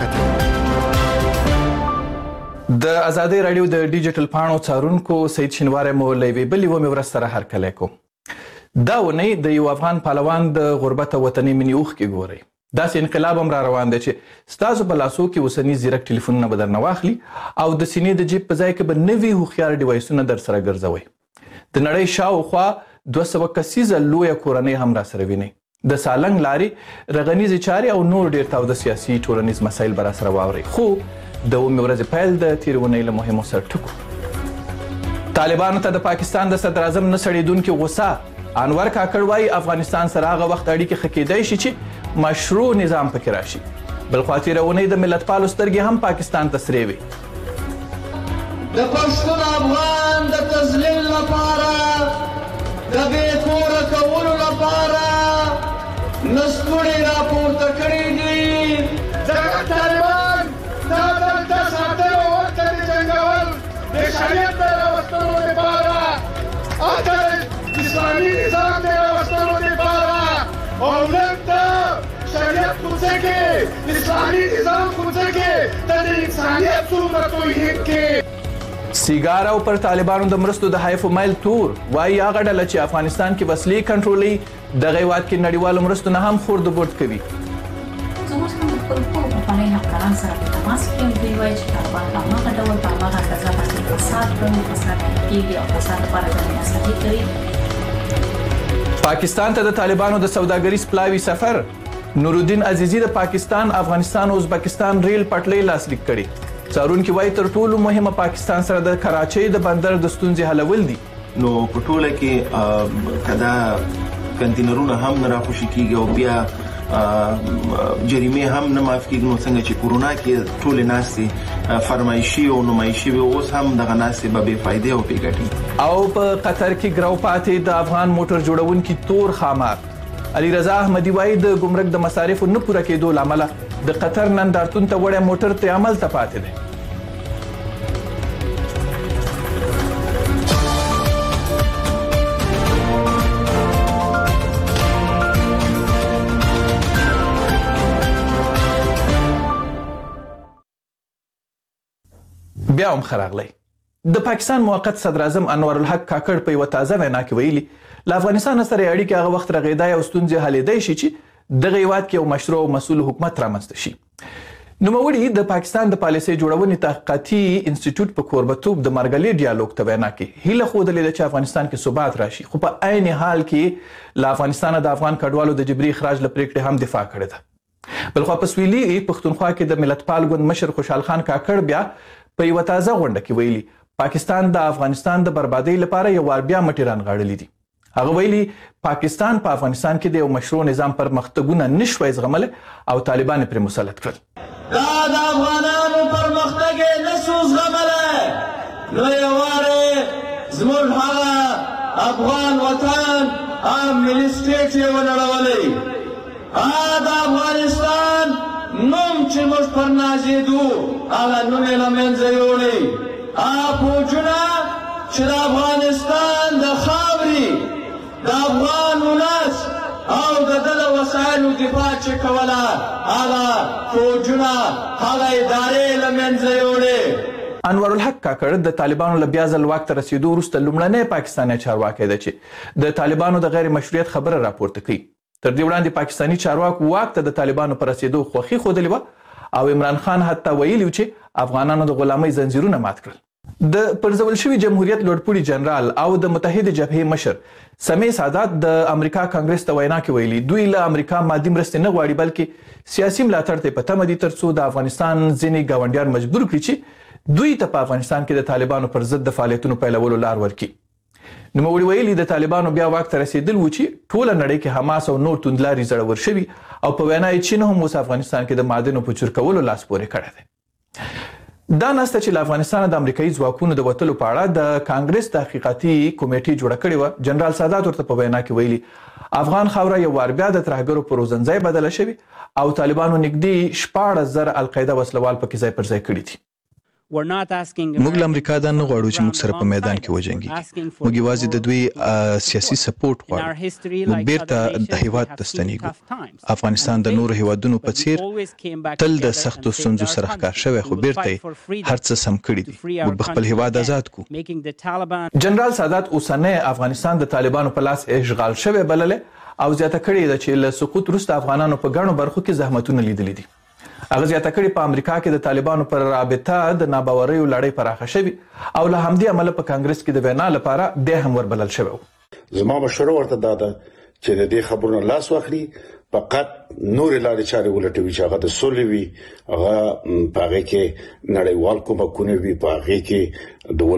کتل. د آزادي رادیو د ډیجیټل پاڼو څارونکو سید شینواری مولوی بلی و مې ورسره هر کله کو دا ونی د یو افغان پهلوان د غربت وطني منی اوخ کې ګوري. داسې انقلاب هم را روان دی چې ستاسو په لاسو کې وسنی زیرک ټلیفونونه به درنه واخلي او د سینې د جیب په ځای کې به نوي هوښیار ډیوایسونه در سره ګرځوي. د نړۍ شاوخوا دوه سوه کسیزه لویه کورنۍ هم را سره ویني. د سالنګ لاري رغنیزي چاري او نور ډیر تاو د سیاسي ټولنیز مسایل بر سره واوري. خو د اومه ورځ پیل د تیرونې له مهمو سرټکو طالبانو ته د پاکستان د صدر اعظم نسړیدونکو غوسه. انور کاکړ وايي افغانستان سره هغه وخت اړیکې خکېدای شي چې مشروع نظام پکې راشي. بل خاطر ونې د ملت پالو سترګې هم پاکستان ته سرې وي. د پښتون افغان د تذلیل لپاره د بې کور کولو لپاره نستوری راپورته کړی دي. ځکه طالبان دا دلته ساتلو ورته د جنګول د شریعت د راوستلو لپاره او د اسلامي نظام د راوستلو لپاره او نن د شریعت کوڅه کې اسلامي نظام کوڅه کې د انسانیت څومره توهین کې سیګار او پر طالبانو د مرستو د حیف مایل تور وايي هغه ډله چې افغانستان کې وسلې کنټرولي د غیوات کې نړیوالو مرستو نه هم خورد بورد کوي. زموږ هم خپل خپل افغاني همکاران سره په تماس کې دوی وایي چې طالبان په هغه ډول په هغه فضا باندې فساد کوي فساد کېږي او فساد لپاره د مسلې کوي. پاکستان ته د طالبانو د سوداګریز پلاوي سفر. نورالدین عزیزی د پاکستان افغانستان او ازبکستان ریل پټلۍ لاسلیک کړي. څارونکو وايي تر ټولو مهمه پاکستان سره د کراچۍ د بندر د ستونزې حلول دي. نو په ټوله کې کدا کنټینرونه هم نه راخوشي کیږي او بیا جریمه هم نه معاف کیږي. نو څنګه چې کورونا کې ټول ناسي فرمایشي او نمایشي وي اوس هم دغه ناسي به بے فائدې او پیګټي. او په قطر کې ګراو پاتې د افغان موټر جوړونکو تور خامار علي رضا احمدي وایي د ګمرک د مصارفو نه پوره کېدو لامل د قطر نندارتون ته وړه موټر ته عمل ته پاتې دی. بیا هم خراغلی. د پاکستان موقت صدر اعظم انور الحق کاکړ په یو تازه وینا کې ویلي له افغانستان سره اړیکې هغه وخت رغېدای او ستونزې حلېدای شي چې دغه هیواد کې یو مشروع او مسؤل حکومت رامنځته شي. نوموړي د پاکستان د پالیسۍ جوړونې تحقیقاتي انسټیټیوټ په کوربتوب د مرګلي ډیالوګ ته وینا کې هیله ښودلې ده چې افغانستان کې ثبات راشي، خو په عین حال کې له افغانستانه د افغان کډوالو د جبري اخراج له پرېکړې هم دفاع کړې ده. بلخوا په سویلي پښتونخوا کې د ملتپال ګوند مشر خوشحال خان کاکړ بیا په یو تازه غونډه کې ویلي پاکستان د افغانستان د بربادۍ لپاره یو وار بیا مټې رانغاړلې دي. هغه ویلي پاکستان په افغانستان کې د یو مشروع نظام پرمختګونه نشوای زغملی او طالبان پرې مسلط کړل. دا د افغانانو پرمختګ یې نشو زغملی، نو یوارې زموږ هغه افغان وطن او ملي سټیټ یې ونړولی. د افغانستان نوم چې موږ پر نازېدو هغه نوم یې له منځه یوړی. فوجونه چې د افغانستان د خاورې د افغان ولس او د ده د وسایلو دفاع چې کوله هغه فوجونه هغه ادارې له منځه یوړې. انور الحق کاکړ د طالبانو له بیا ځل واک ته رسېدو وروسته لومړنی پاکستانی چارواکی ده چې د طالبانو د غیر مشروعیت خبره راپورته کوي. تر دې وړاندې پاکستانی چارواکو واک ته د طالبانو په رسېدو خوښي ښودلې وه او عمران خان حتی ویلي و چې افغانانو د غلامۍ زنځیرونه مات کړل. د پرځول شوي جمهوریت لوړپوړي جنرال او د متحده جبهې مشر سمیع سادات د امریکا کانګرس ته وینا کې ویلي دوی له امریکا مادي مرستې نه غواړي بلکې سیاسي ملاتړ ته په تمه دي ترڅو د افغانستان ځینې ګاونډیان مجبور کړي چې دوی ته په افغانستان کې د طالبانو پر ضد د فعالیتونو پیلولو لار ورکړي. نوموړي ویلي د طالبانو بیا واک ته رسېدل و چې ټوله نړۍ کې حماس او نور توندلاري زړور شوي او په وینا یې چین هم اوس افغانستان کې د معدنو په چور کولو لاس پورې کړی دی. دا نسته چې له افغانستانه د امریکایي ځواکونو د وتلو په اړه د کانګرس تحقیقاتي کمیټې جوړه کړې وه. جنرال سادات ورته په وینا کې ویلي افغان خاوره یو وار بیا د ترهګرو په روزنځای بدله شوې او طالبانو نږدې شپاړس زره القاعده وسلوال پکې ځای پر ځای کړي دي. موږ له امریکا دا نه غواړو چې موږ سره په میدان کې وجنګي، موږ یوازې د دوی سیاسي سپورټ غواړو. موږ بیرته د هیواد ته ستنیږو. افغانستان د نورو هیوادونو په څیر تل د سختو ستونزو سره ښکار شوی، خو بیرته هر څه سم کړي دي. موږ به خپل هیواد آزاد کړو. جنرال سادات اوسنی افغانستان د طالبانو په لاس اشغال شوی بللې او زیاته کړې ده چې له سقوط وروسته افغانانو په ګڼو برخو کې زحمتونه لیدلي دي. هغه زیاته کړې په امریکا کې د طالبانو پر رابطه د ناباوریو لړۍ پراخه شوې او له همدې امله په کانګرس کې د وینا لپاره دی هم وربلل شوی و. زما مشوره ورته دا ده چې د دې خبرونو لاس واخلي، فقط نور لارې چارې ولټوي چې هغه د سولې وي، هغه په هغې کې نړیوال کومکونه وي، په هغې کې د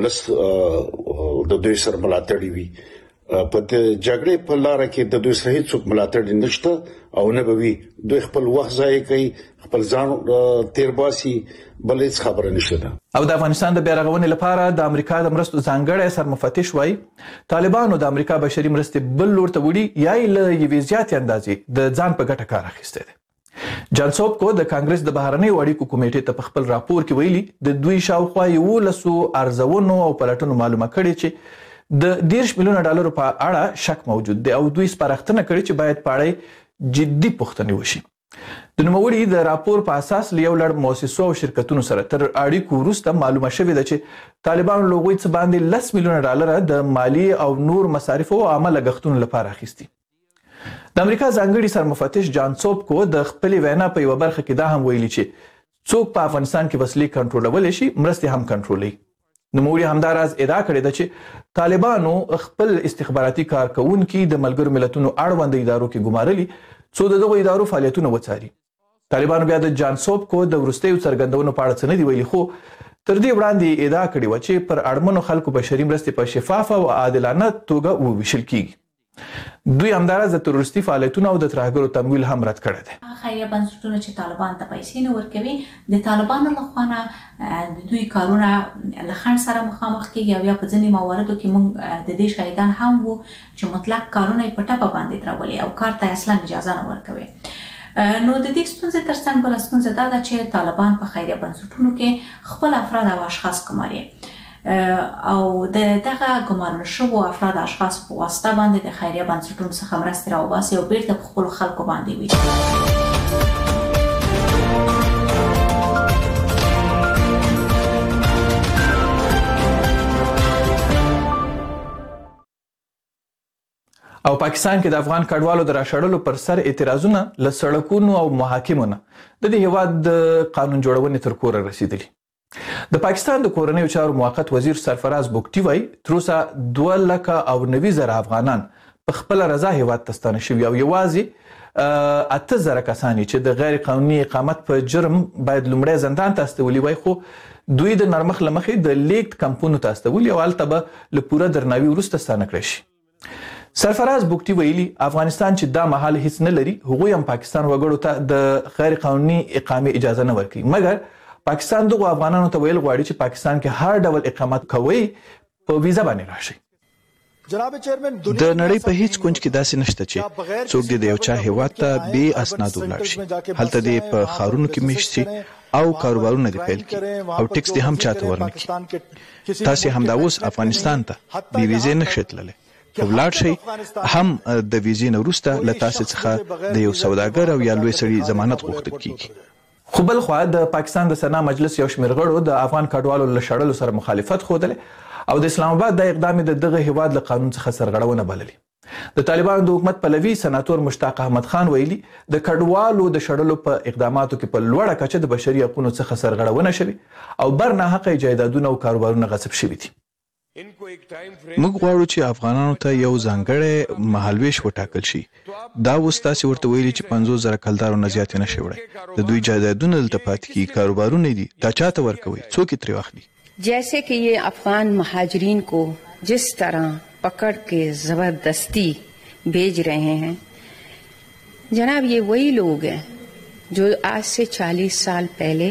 ولس د دوی سره ملاتړ وي. په جګړې په لاره کې د دوی سره هیڅ ملاتړ نشته او نه به وي. دوی خپل وخت ضایع کوي، خپل ځان تیر باسي، بل هیڅ خبره نشته ده. او د افغانستان د بیا رغونې لپاره د امریکا د مرستو ځانګړی سرمفتش وایي طالبانو د امریکا بشري مرستې بل لور ته وړي یا یې له یوې زیاتې اندازې د ځان په ګټه کار اخیستی دی. جان سوبکو د کانګرس د بهرنیو اړیکو کمیټې ته په خپل راپور کې ویلي د دوی شاوخوا یولسو ارزونو او پلټنو معلومه کړې چې د دیرش میلیونه ډالرو په اړه شک موجود دی او دوی سپارښتنه کړې چې باید په اړه جدي پوښتنې وشي. د نوموړي د راپور په اساس له یو لړ مؤسسو او شرکتونو سره تر اړیکو وروسته معلومه شوې ده چې طالبانو له هغوی څخه باندې لس میلیونه ډالره د مالي او نور مصارفو او عامه لګښتونو لپاره اخیستي. د امریکا ځانګړي سرمفتش جان سوبکو د خپلې وینا په یوه برخه کې دا هم ویلي چې څوک په افغانستان کې وسلې کنټرولولی شي مرستې هم کنټرولوي. نوموړي همداراز ادعا کړې ده چې طالبانو خپل استخباراتي کارکوونکي د ملګرو ملتونو اړوند ادارو کې ګمارلي څو د دغو ادارو فعالیتونه وڅاري. طالبانو بیا د جان سوبکو د وروستیو څرګندونو په اړه څه نه دي ویلي، خو تر دې وړاندې ادعا کړې وه چې پر اړمنو خلکو بشري مرستې په شفافه او عادلانه توګه وویشل کیږي. دوی همدارس د تروریستي فعالیتونو او د ترهګرو تمویل هم رد کړی دی. خیریه بنسټونه چې طالبان ته پیسې نه ورکوي د طالبانو لخوا نه د دوی کارونه له خنډ سره مخامخ کیږي او یا په ځینې مواردو کې موږ د دې شاهدان هم وو چې مطلق کارونه یې په ټپه باندې درولي او کار ته اصلا اجازه نه ورکوي. نو د دې ستونزې ترڅنګ بله ستونزه دا ده چې طالبان په خیریه بنسټونو کې خپل افراد او اشخاص ګماري او د دغه ګمارل شوو افراد اشخاص په واسطه باندې د خیریه بنسټونو څخه مرستې راوباسي او بیرته په خپلو خلکو باندې وي. او پاکستان کې د افغان کډوالو د راشړلو پر سر اعتراضونه له سړکونو او محاکمو نه د دې هیواد د قانون جوړونې تر کوره رسیدلي. د پاکستان د کورنیو چارو موقت وزیر سرفراز بوکټي وایي تر اوسه دوه لکه او نوي زره افغانان په خپله رضا هیواد ته ستانه شوي او یوازې اته زره کسان چې د غیر قانوني اقامت په جرم باید لومړی زندان ته استولي وای خو دوی د نرمخ له مخې د لیږد کمپونو ته استولي او هلته به له پوره درناوي وروسته ستانه کړی شي. سرفراز بوکټي ویلي افغانستان چې دا مهال هیڅ نه لري هغوی هم پاکستان وګړو ته د غیر قانوني اقامې اجازه نه ورکوي مګر پاکستان دغه افغانانو ته ویل غواړي چې پاکستان کې هر ډول اقامت کوي په ویزا باندې راشي. د نړۍ په هیڅ کونج کې داسې نشته چې څوک د یو چا هیواد ته بې اسناد ولاړ شي هلته دې په ښارونو کې میشت شي او کاروبارونه دې پیل کړي او ټیکس دې هم چاته ورنکړي. تاسې همدا اوس افغانستان ته بې ویزې نه شئ تللی که ولاړ شئ هم د ویزې نه وروسته له تاسې څخه د یو سوداګر او یا لوی سړي ضمانت غوښتل کیږي. خو بل خوا د پاکستان د سنا مجلس یو شمېر غړو د افغان کډوالو له شړلو سره مخالفت ښودلی او د اسلام آباد د اقدام د دغه هیواد له قانون څخه سرغړونه بللي. د طالبانو د حکومت پلوي سناتور مشتاق احمد خان ویلي د کډوالو د شړلو په اقداماتو کې په لوړه کچه د بشري حقوقو څخه سرغړونه شوي او بر ناحقه جایدادونه او کاروبارونه غصب شوي دي. موږ غواړو چې افغانانو ته یو ځانګړی مهالویش وټاکل شي. دا اوس تاسې ورته ویلي چې پنځوس زره کلدارو نه زیات نه شي وړی د دوی جایدادونه دلته پاتې کیږي کاروبارونه دي دا چاته ورکوي څوک یې ترې واخلي. जैसे कि ये अफगान महाजरीन को जिस तरह पकड़ के जबरदस्ती भेज रहे हैं जनाब ये वही लोग हैं जो आज से चालीस साल पहले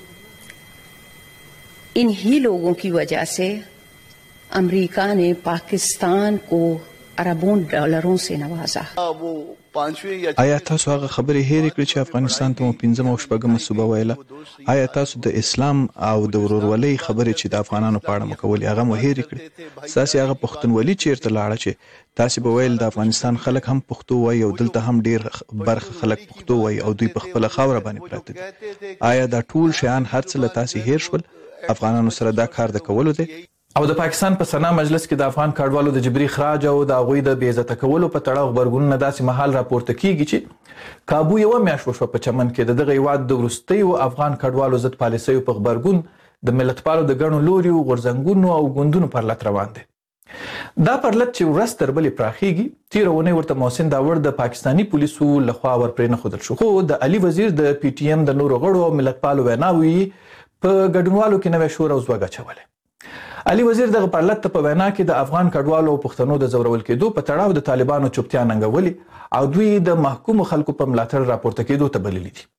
इन्हीं लोगों की वजह से अमेरिका ने पाकिस्तान को अरबों डॉलरों से नवाजा. آیا تاسو هغه خبرې هېرې کړې چې افغانستان ته مو پنځم او شپږمه صوبه ویله؟ آیا تاسو د اسلام او د ورورولۍ خبرې چې د افغانانو په اړه مو کولې هغه مو هېرې کړې؟ ستاسې هغه پښتونولي چیرته لاړه چې تاسې به ویل د افغانستان خلک هم پښتو وایي او دلته هم ډېر برخه خلک پښتو وایي او دوی په خپله خاوره باندې پراته دي. آیا دا ټول شیان هر څه له تاسې هېر شول؟ افغانانو سره دا کار د کولو دی؟ او د پاکستان په سنا مجلس کې د افغان کډوالو د جبري خراج او د هغوی د بې عزته کولو په تړاو غبرګونونه داسې مهال راپورته کیږي چې کابو یوه میاشت وشوه په چمن کې د دغه هیواد د وروستیو افغان کډوالو ضد پالیسیو په غبرګون د ملتپالو د ګڼو لوریو غورځنګونو او ګوندونو پر لټ روان دی. دا پرلط چې ورځ تر بلې پراخیږي تېره اونۍ ورته محسن داوړ د پاکستاني پولیسو لخوا ورپرې نه ښودل شو خو د علي وزیر د پی ټي ایم د نورو غړو او ملتپالو ویناوې په ګډونوالو کې نوی شور او ځواک اچولی. علي وزیر دغه پرلط ته په وینا کې د افغان کډوالو او پښتنو د ځورول کېدو په تړاو د طالبانو چوپتیا ننګولي او دوی د محکومو خلکو په ملاتړ راپورته کېدو ته بللي دي.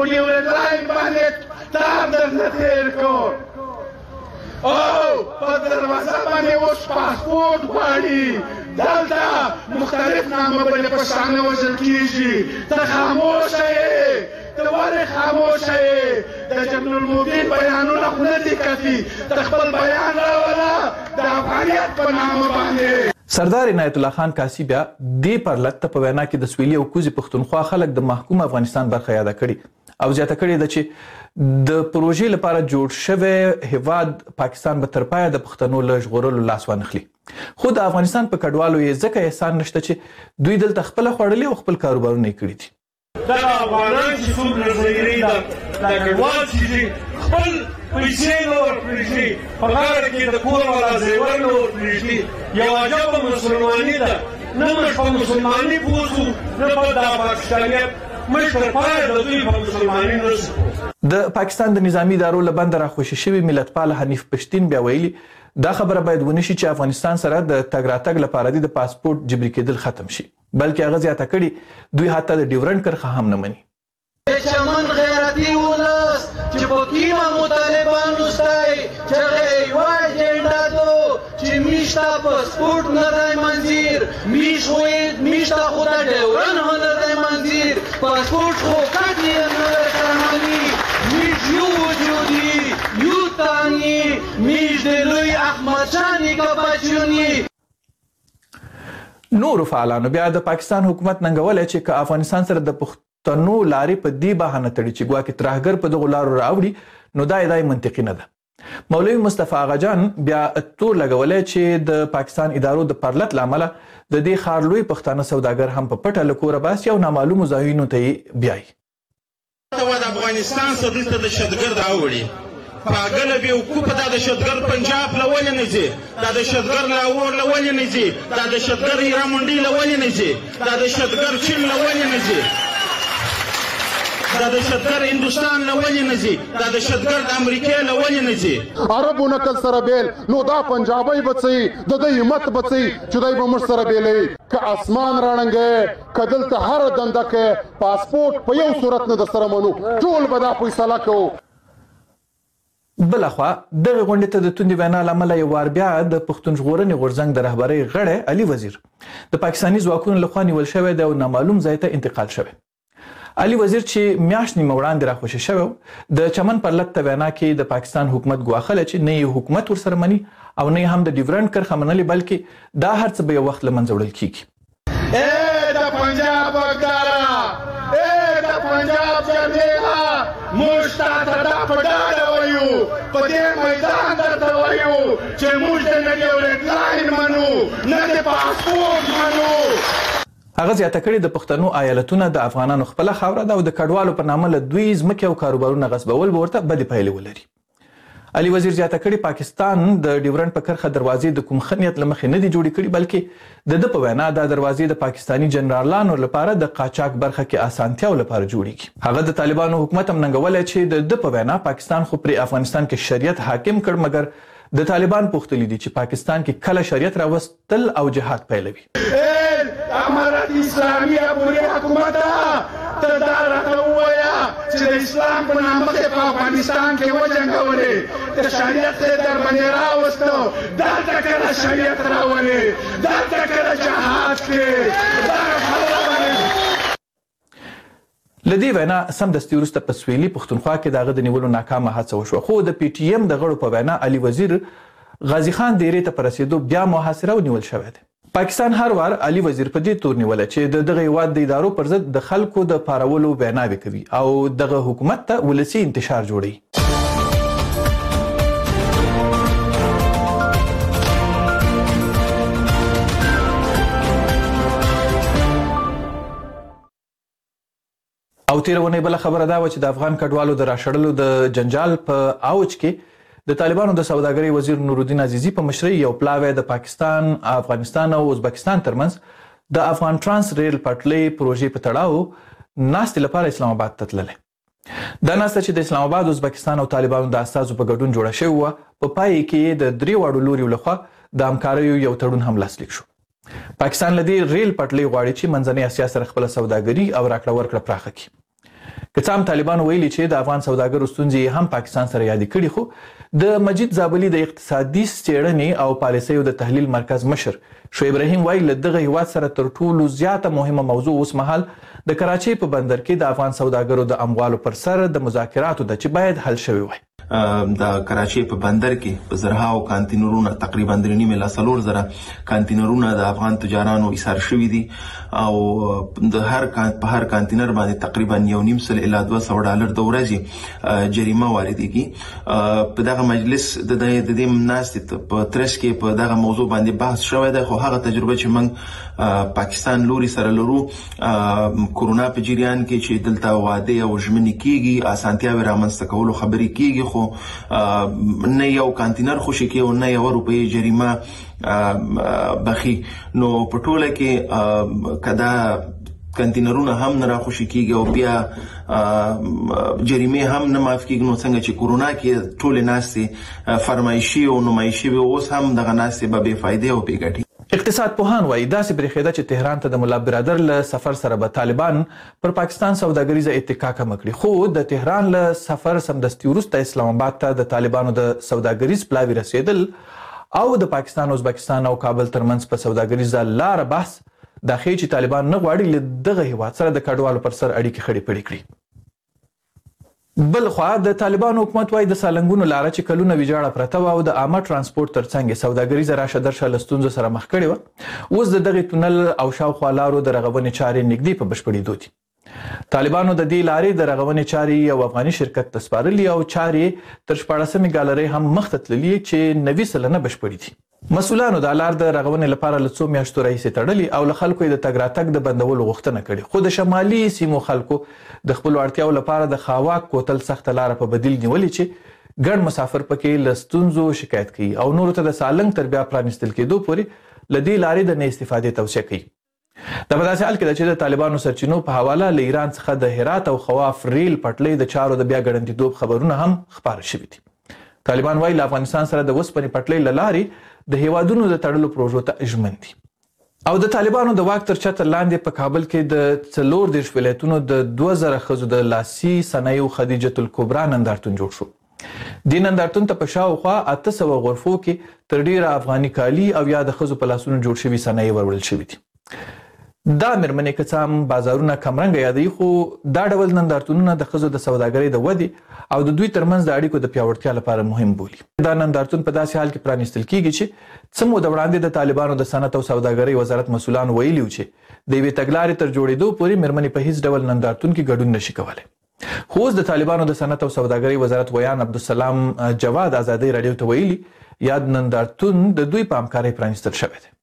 او په دروازه باندې اوس پاسپورت غواړي دلته مختلف نامه باندې پښتانه وژل کېږي. ته خاموشه یې ته ولې خاموشه یې د جنرال مبین بیانونه خو نه دي کتي ته خپل بیان راوله د افغانیت په نامه باندې. سردار عنایت الله خان کاسي بیا دې پرلط ته په وینا کې د سویلي او کوزي پښتونخوا خلک د محکوم افغانستان برخه یاده کړي او زیاته کړې ده چې د پروژې لپاره جوړ شوی هیواد پاکستان به تر پایه د پښتنو له ژغورلو لاس وانخلي. خو د افغانستان په کډوالو یې ځکه احسان نشته چې دوی دلته خپله خوړلي او خپل کاروبارونه یې کړي دي. دا افغانان چې څومره ظاهري ده دا کډوال چې خپل پیسې نه ورپرېږدي په غاړه کې د کور والا زیور نه ورپرېږدي. یو عجبه مسلماني ده نه موږ په مسلماني پوه شو نه په دا پاکستانیت د پاکستان د نظامی ادارو له بنده راخوشي شوي ملتپال حنیف پښتین بیا ویلي دا خبره باید ونشي چې افغانستان سره د تګ راتګ لپاره د پاسپورت جبري کېدل ختم شي، بلکې هغه زیاته کړي دوی حتی د ډیورنډ کرښه هم نه مني. چمن غیرتی ولس چې په کیما مطالبانو ستای چې یو اجنډا دو چې میشتا پاسپورت نه دی منظور میش وې میشتا خو د ډیورن نه دی منظور پاسپورت خو کټی نه کړمانی میش یو وجودي یو تانی میش د لوی احمد شانی کا بچونی. نور فعالانو بیا د پاکستان حکومت ننګولې چې که افغانستان سره د پښتنو لارې په دې بهانه تړي چې ګواکې ترهګر په دغو لارو راوړي، نو دا ادعای منطقي نه ده. مولوي مصطفی آغاجان بیا تور لګولې چې د پاکستان ادارو د پرلت لامله د دې ښار لوی پښتانه سوداګر هم په پټه له کوره باسي او نامعلومو ځایونو ته یې بیایي. د افغانستان څخه دلته د شتګرد راوړي پاگل بیوقوف دا د شتګر پنجاب لولې نه ځي، دا د شتګر لاهور لولې نه ځي، دا د شتګر هیرامنډي لولې نه ځي، دا د شتګر چین لولې نه ځي، دا د شتګر هندوستان لولې نه ځي، دا د شتګر د امریکا لولې نه ځي. عربو نکل سره بیل نو دا پنجابی بچي د دې همت بچي چې دای به مر سره بیلې ک اسمان رانګه کدل ته هر دنده کې پاسپورت په یو صورت نه در سره منو ټول به دا فیصله کوو. بلخوا دغه غونډې ته د توندې وینا له امله یو وار بیا د پښتون ژغورنې غورځنګ د رهبرۍ غړی علي وزیر د پاکستاني ځواکونو لخوا نیول شوی دی او نامعلوم ځای ته انتقال شوی. علي وزیر چې میاشت نیمه وړاندې راخوشي شوی د چمن پر لټ ته وینا کې د پاکستان حکومت ګواښلی چې نه یې حکومت ورسره مني او نه یې هم د ډیورنډ کرښه منلې، بلکې دا هر څه به یو وخت له منځه وړل کیږي. اے د پنجاب وګدارا، اے د پنجاب جرنیلا موږ تاسو ته په ډاډه وایو، په دې میدان درته وایو چې موږ د نه ډیورنډ لاین منو نه د پاسپورت منو. هغه زیاته کړې د پښتنو ایالتونه د افغانانو خپله خاوره ده او د کډوالو په نامه له دوی ځمکې او کاروبارونه غصبول به ورته بدې پایلې ولري. علي وزیر زیاته کړې پاکستان د ډیورنډ په کرښه دروازې د کوم ښه نیت له مخې نه دي جوړې کړي، بلکې د ده په وینا دا دروازې د پاکستاني جنرالانو لپاره د قاچاق برخه کې اسانتیاو لپاره جوړیږي. هغه د طالبانو حکومت هم ننګولی چې د ده په وینا پاکستان خو پرې افغانستان کې شریعت حاکم کړ، مګر د طالبان پوښتلي دي چې پاکستان کې کله شریعت راوستل او جهاد پیلوي. امارت اسلامي پوری حکومت ته دا راته ووایه چې د اسلام په نامه کې په افغانستان کې وجنګولې، د شریعت یې در باندې راوستو، دلته کله شریعت راولې، دلته کله جهاد کې دا خبره باندې. له دې وینا سمدستي وروسته په سویلي پښتونخوا کې د هغه د نیولو ناکامه هڅه وشوه، خو د پی ټي ایم د غړو په وینا علي وزیر غازي خان دیرې ته په رسېدو بیا محاصره ونیول شوی دی. پاکستان هر وار علي وزیر په دې تور نیولی چې د دغه هیواد د ادارو پر ضد د خلکو د پارولو ویناوې کوي او دغه حکومت ته ولسي انتشار جوړوي. او تیر ونې بل خبره دا و چې د افغان کډوالو د راشړلو د جنجال په اوج کې د طالبانو د سوداګرۍ وزیر نورالدین عزیزي په مشرۍ یو پلاوی د پاکستان، افغانستان او ازبکستان ترمنځ د افغان ترانس ریل پټلۍ پروژې په تړاو ناستې لپاره اسلام آباد ته تللی. دا ناسته چې د اسلام آباد، ازبکستان او طالبانو د استازو په ګډون جوړه شوې وه، په پای کې د درې واړو لوریو لخوا د همکاریو یو تړون هم لاسلیک شو. پاکستان له دې ریل پټلۍ غواړي چې منځنۍ اسیا سره خپله سوداګري او راکړه ورکړه پراخه کړي. که څه هم طالبانو ویلي چې د افغان سوداګرو ستونزې هم پاکستان سره یادې کړي، خو د مجید زابلي د اقتصادي څېړنې او پالیسیو د تحلیل مرکز مشر شعیب رحیم وایي له دغه هیواد سره تر ټولو زیاته مهمه موضوع اوس مهال د کراچۍ په بندر کې د افغان سوداګرو د اموالو پر سر د مذاکراتو ده چې باید حل شوی وای. د کراچۍ په بندر کې په زرهاو کانتینرونه تقریبا درې نیمې لا څلور زره کانتینرونه د افغان تجارانو ایثار شوي دي او د هر په هر کانتینر باندې تقریبا یو نیم سل الی دوه سوه ډالر د ورځې جریمه واردېږي. په دغه مجلس د دې ناستې په ترڅ کې په دغه موضوع باندې بحث شوی دی، خو هغه تجربه چې موږ پاکستان لوري سره لرو کورونا په جریان کې چې دلته واده او ژمنې کیږي، اسانتیاوې رامنځته کولو خبرې کیږي، خو نه یو کانتینر خوشي کې او نه یو روپۍ جریمه بخي. نو په ټوله کې کدا کانتینرونه هم نه راخوشي کیږي او بیا جریمه هم نه معاف کیږي. نو څنګه چې کورونا کې ټول ناستې فرمایشي او نمایشي به اوس هم دغه ناستې به بې فایده او بې ګټې. اقتصاد پوهان وایي داسې برېښېده چې تهران ته د ملا برادر له سفر سره به طالبان پر پاکستان سوداګریزه اتکا کمه کړي، خو د تهران له سفر سمدستي وروسته اسلام آباد ته د طالبانو د سوداګریز پلاوي رسېدل او د پاکستان، ازبکستان او کابل ترمنځ په سوداګریزه لاره بحث دا ښیي چې طالبان نه غواړي له دغه هیواد سره د کډوالو پر سر اړیکې خړې پړې کړي. بل خوا د طالبانو حکومت وايي د سالنګونو لاره چې کلونه ویجاړه پرته وه او د عامه ترانسپورټ ترڅنګ یې سوداګریزه راشه درشه له ستونزو سره مخ کړې وه، اوس د دغې تونل او شاوخوا لارو د رغونې چارې نږدې په بشپړېدو دي. طالبانو د دې لارې د رغونې چارې یو افغاني شرکت ته سپارلي او چارې تر شپاړسمې ګالرۍ هم مخته تللي چې نوي سلنه بشپړې دي. مسؤلانو د لار د رغونې لپاره له څو میاشتو راهیسې تړلي او له خلکو یې د تګ راتګ د بندولو غوښتنه کړې، خو د شمالي سیمو خلکو د خپلو اړتیاو لپاره د خاواک کوتل سخته لاره په بدیل نیولې چې ګڼ مسافر پکې له ستونزو شکایت کوي او نورو ته د سالنګ تر بیا پرانیستل کېدو پورې له دې لارې د نه استفادې توصیه کوي. دا په داسې حال کې ده چې د طالبانو سرچینو په حواله له ایران څخه د هرات او خواف ریل پټلۍ د چارو د بیا ګړندېدوب خبرونه هم خپاره شوي دي. طالبان وايي له افغانستان سره د اوسپنې پټلۍ له لارې د هیوادونو د تړلو پروژو ته ژمن دي. او د طالبانو د واک تر چتر لاندې په کابل کې د څلور دېرش ولایتونو د دوه زره ښځو د لاسي صنایعو خدیجة الکبرا نندارتون جوړ شو. دې نندارتون ته په شاوخوا اته سوه غرفو کې تر ډیره افغاني کالي او یا د ښځو په لاسونو جوړ شوي صنایع وروړل شوي دي. دا مېرمنې که څه هم بازارونه کمرنګه یادوي، خو دا ډول نندارتونونه د ښځو د سوداګرۍ د ودې او د دوی ترمنځ د اړیکو د پیاوړتیا لپاره مهم بولي. دا نندارتون په داسې حال کې پرانیستل کیږي چې څه موده وړاندې د طالبانو د صنعت او سوداګرۍ وزارت مسؤلانو ویلي و چې د یوې تګلارې تر جوړېدو پورې مېرمنې په هیڅ ډول نندارتون کې ګډون نشي کولی. خو اوس د طالبانو د صنعت او سوداګرۍ وزارت ویان عبدالسلام جواد ازادۍ راډیو ته ویلي یاد نندارتون د دوی په همکارۍ پرانیستل شوی دی.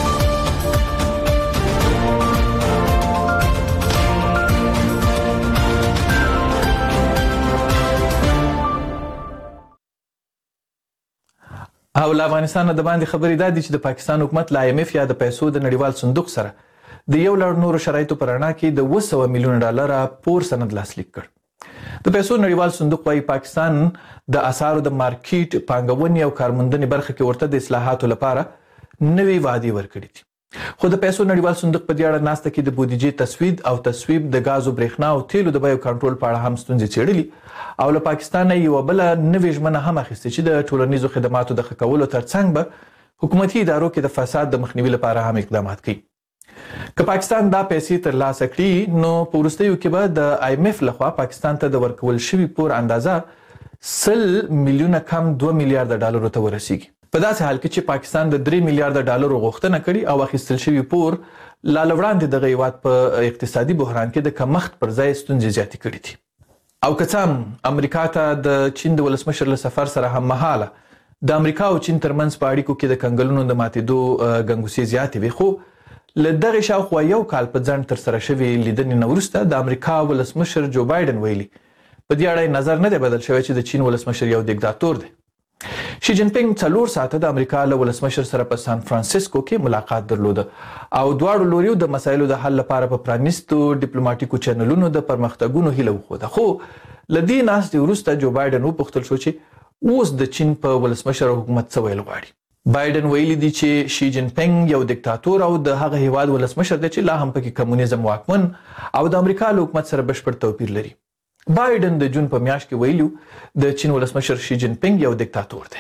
او له افغانستان د باندې خبرې دا دي چې د پاکستان حکومت له آی ایم ایف یا د پیسو د نړیوال صندوق سره د یو لړ نورو شرایطو په رڼا کې د اوه سوه میلیونه ډالره پور سند لاسلیک کړ. د پیسو نړیوال صندوق وايي پاکستان د اسعارو د مارکیټ، پانګونې او کارموندنې برخه کې ورته د اصلاحاتو لپاره نوې وعدې ورکړي دي. خو د پیسو نړیوال صندوق په دې اړه ناسته کې د بودیجې تسوید او تصویب، د غازو برېښنا او تیلو د بیو کنټرول په اړه هم ستونزې څېړلي او له پاکستان یوه بله نوې ژمنه هم اخیستې چې د ټولنیزو خدماتو د ښه کولو ترڅنګ به حکومتي ادارو کې د فساد د مخنیوي لپاره هم اقدامات کوي. که پاکستان دا پیسې ترلاسه کړي نو په وروستیو کې به د آی ایم ایف لخوا پاکستان ته د ورکول شوي پور اندازه سل میلیونه کم دوه میلیارده ډالرو ته ورسیږي. په داسې حال کې چې پاکستان د درې میلیارده ډالرو غوښتنه کړې او اخیستل شوي پور لا له وړاندې دغه هیواد په اقتصادي بحران کې د کمښت پر ځای ستونزې زیاتې کړي دي. او که څه هم امریکا ته د چین د ولسمشر له سفر سره هم مهاله د امریکا او چین ترمنځ په اړیکو کې د کنګلونو د ماتېدو ګنګوسې زیاتې وي، خو له دغې شاوخوا یو کال په ځنډ ترسره شوې لیدنې نه وروسته د امریکا ولسمشر جو بایډن ویلي په دې اړه نظر نه دی بدل شوی چې د چین ولسمشر یو دیکتاتور دی. شي جین پینګ څلور ساعته د امریکا له ولسمشر سره په سان فرانسیسکو کې ملاقات درلوده او دواړو لوریو د مسایلو د حل لپاره په پرانیستو ډیپلوماټیکو چینلونو د پرمختګونو هیله وښوده. خو له دې ناستې وروسته جو بایډن وپوښتل شو چې اوس د چین په ولسمشر او حکومت څه ویل غواړي. بایډن ویلي دی چې شي جین پینګ یو دیکتاتور او د هغه هیواد ولسمشر دی چې لا هم پکې کمونیزم واکمن او د امریکا له حکومت سره بشپړ توپیر لري. بایډن د جون په میاشت کې ویلو د چین ولسمشر شي جین پینګ یو دیکتاتور دی.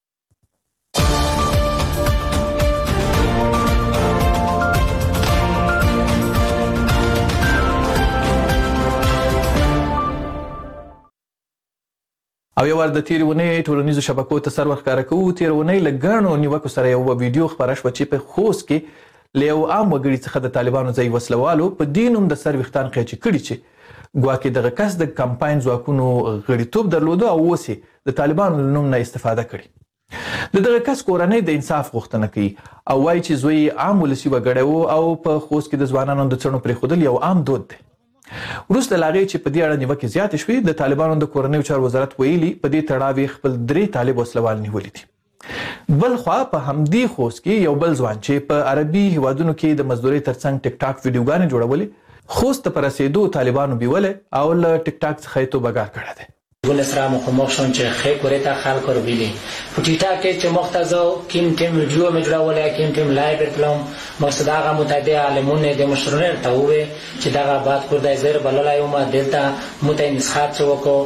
او یو ور د تیرې اونۍ ټولنیزو شبکو ته سر ورښکاره کوو. تیره اونۍ له ګڼو نیوکو سره یوه ویډیو خپره شوه چې په خوست کې له یو عام وګړي څخه د طالبانو ځایي وسلوالو په دې نوم د سر ویښتان قیچي کړي چې ګواکې دغه کس د کمپاین ځواکونو غړیتوب درلوده او اوس یې د طالبانو له نوم نه استفاده کړې. د دغه کس کورنۍ د انصاف غوښتنه کوي او وایي چې زوی عام ولسي وګړی و او په خوست کې د ځوانانو د څڼو پرېښودل یو عام دود دی. وروسته له هغې چې په دې اړه نیوکې زیاتې شوې د طالبانو د کورنیو چارو وزارت ویلي په دې تړاو یې خپل درې طالب وسلوال نیولي دي. بل خوا په همدې خوست کې یو بل ځوان چې په عربي هیوادونو کې د مزدورۍ ترڅنګ ټیک ټاک ویډیوګانې جوړولې خوست پر رسیدو طالبانو بیوله او له ټیک ټاک څخه تو بګار کړه ده گل اسرا مخمخ شون چې خې کورې تا خلک ور بیلی پټیټا کې چې مختزو کیم ټیم ویډیو مې جوړولای کیم ټیم لایو کړم مقصد هغه متعدد عالمونه د مشرونه ته وې چې دا بات کور د زیر بللای او ما دلته متای نسخات وکړو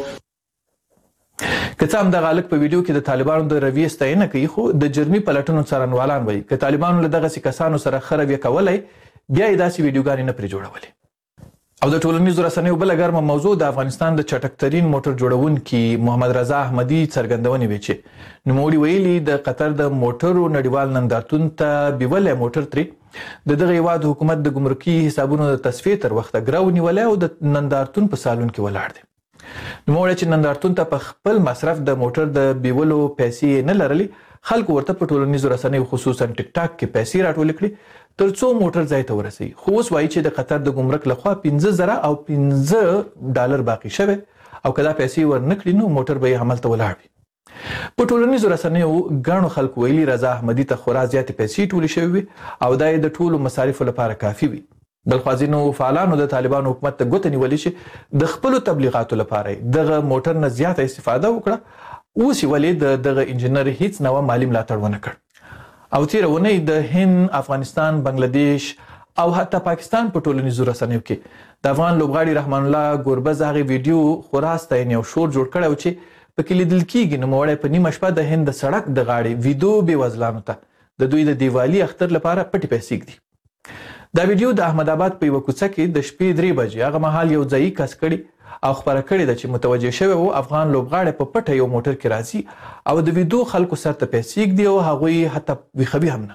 که څه هم د غالک په ویډیو کې د طالبانو د رویې ستاینه کوي خو د جرمي پلټنو څارنوالان وایي که طالبانو له دغه کسانو سره خروي کولای بیا یې داسې ویډیوګانې نه پرې جوړولې او د ټولنیزو رسنیو بل ګرمه موضوع د افغانستان د چټکترین موټر جوړونکي محمد رضا احمدي څرګندونې وی چې نوموړي ویلي د قطر د موټرو نړیوال نندارتون ته بیولې موټر ترې د دغه هیواد حکومت د ګمرکي حسابونو د تصفیې تر وخته ګراو نیولې او د نندارتون په سالون کې ولاړ دی نوموړي چې نندارتون ته په خپل مصرف د موټر د بیولو پیسې نه لرلې خلکو ورته په ټولنیزو رسنیو خصوصا ټیک ټاک کې پیسې راټولې کړې ترڅو موټر ځای ته ورسي خو اوس وایي چې د قطر د ګمرک لخوا پنځه زره او پنځه ډالر باقی شوی او کله پیسې ورنکړي نو موټر به عمل ته ولاړ وي په ټولنیزو رسنیو ګڼو خلکو ویلي رضا احمدي ته خورا زیاتې پیسې ټولې شوې او دا یې د ټولو مصارفو لپاره کافي وي بل خو ځینو فعالانو د طالبانو حکومت ته ګوته نیولې چې د خپلو تبلیغاتو لپاره دغه موټر نه زیاته استفاده وکړه اوس یې ولې د دغه انجینر هیڅ نوه مالي ملاتړ ونه کړ او تیره اونۍ د هند افغانستان بنگلاديش او حتی پاکستان په ټولنیزو رسنیو کې د افغان لوبغاړي رحمان الله ګوربز هغه ویډیو خورا ستاینې او شور جوړ کړی و چې پکې لیدل کېږي نوموړی په نیمه شپه د هند د سړک د غاړې ویډیو بېوزلانو ته د دوی د دیوالي اختر لپاره پټې پیسې ږدي دا ویډیو د احمد آباد په یوه کوڅه کې د شپې درې بجې هغه مهال یو ځایي کس کړي او خبره کړې ده چې متوجه شوی و افغان لوبغاړی په پټه یو موټر کې راځي او د ویډیو خلکو سر ته پیسې ږدي او هغوی حتی ویښوي هم نه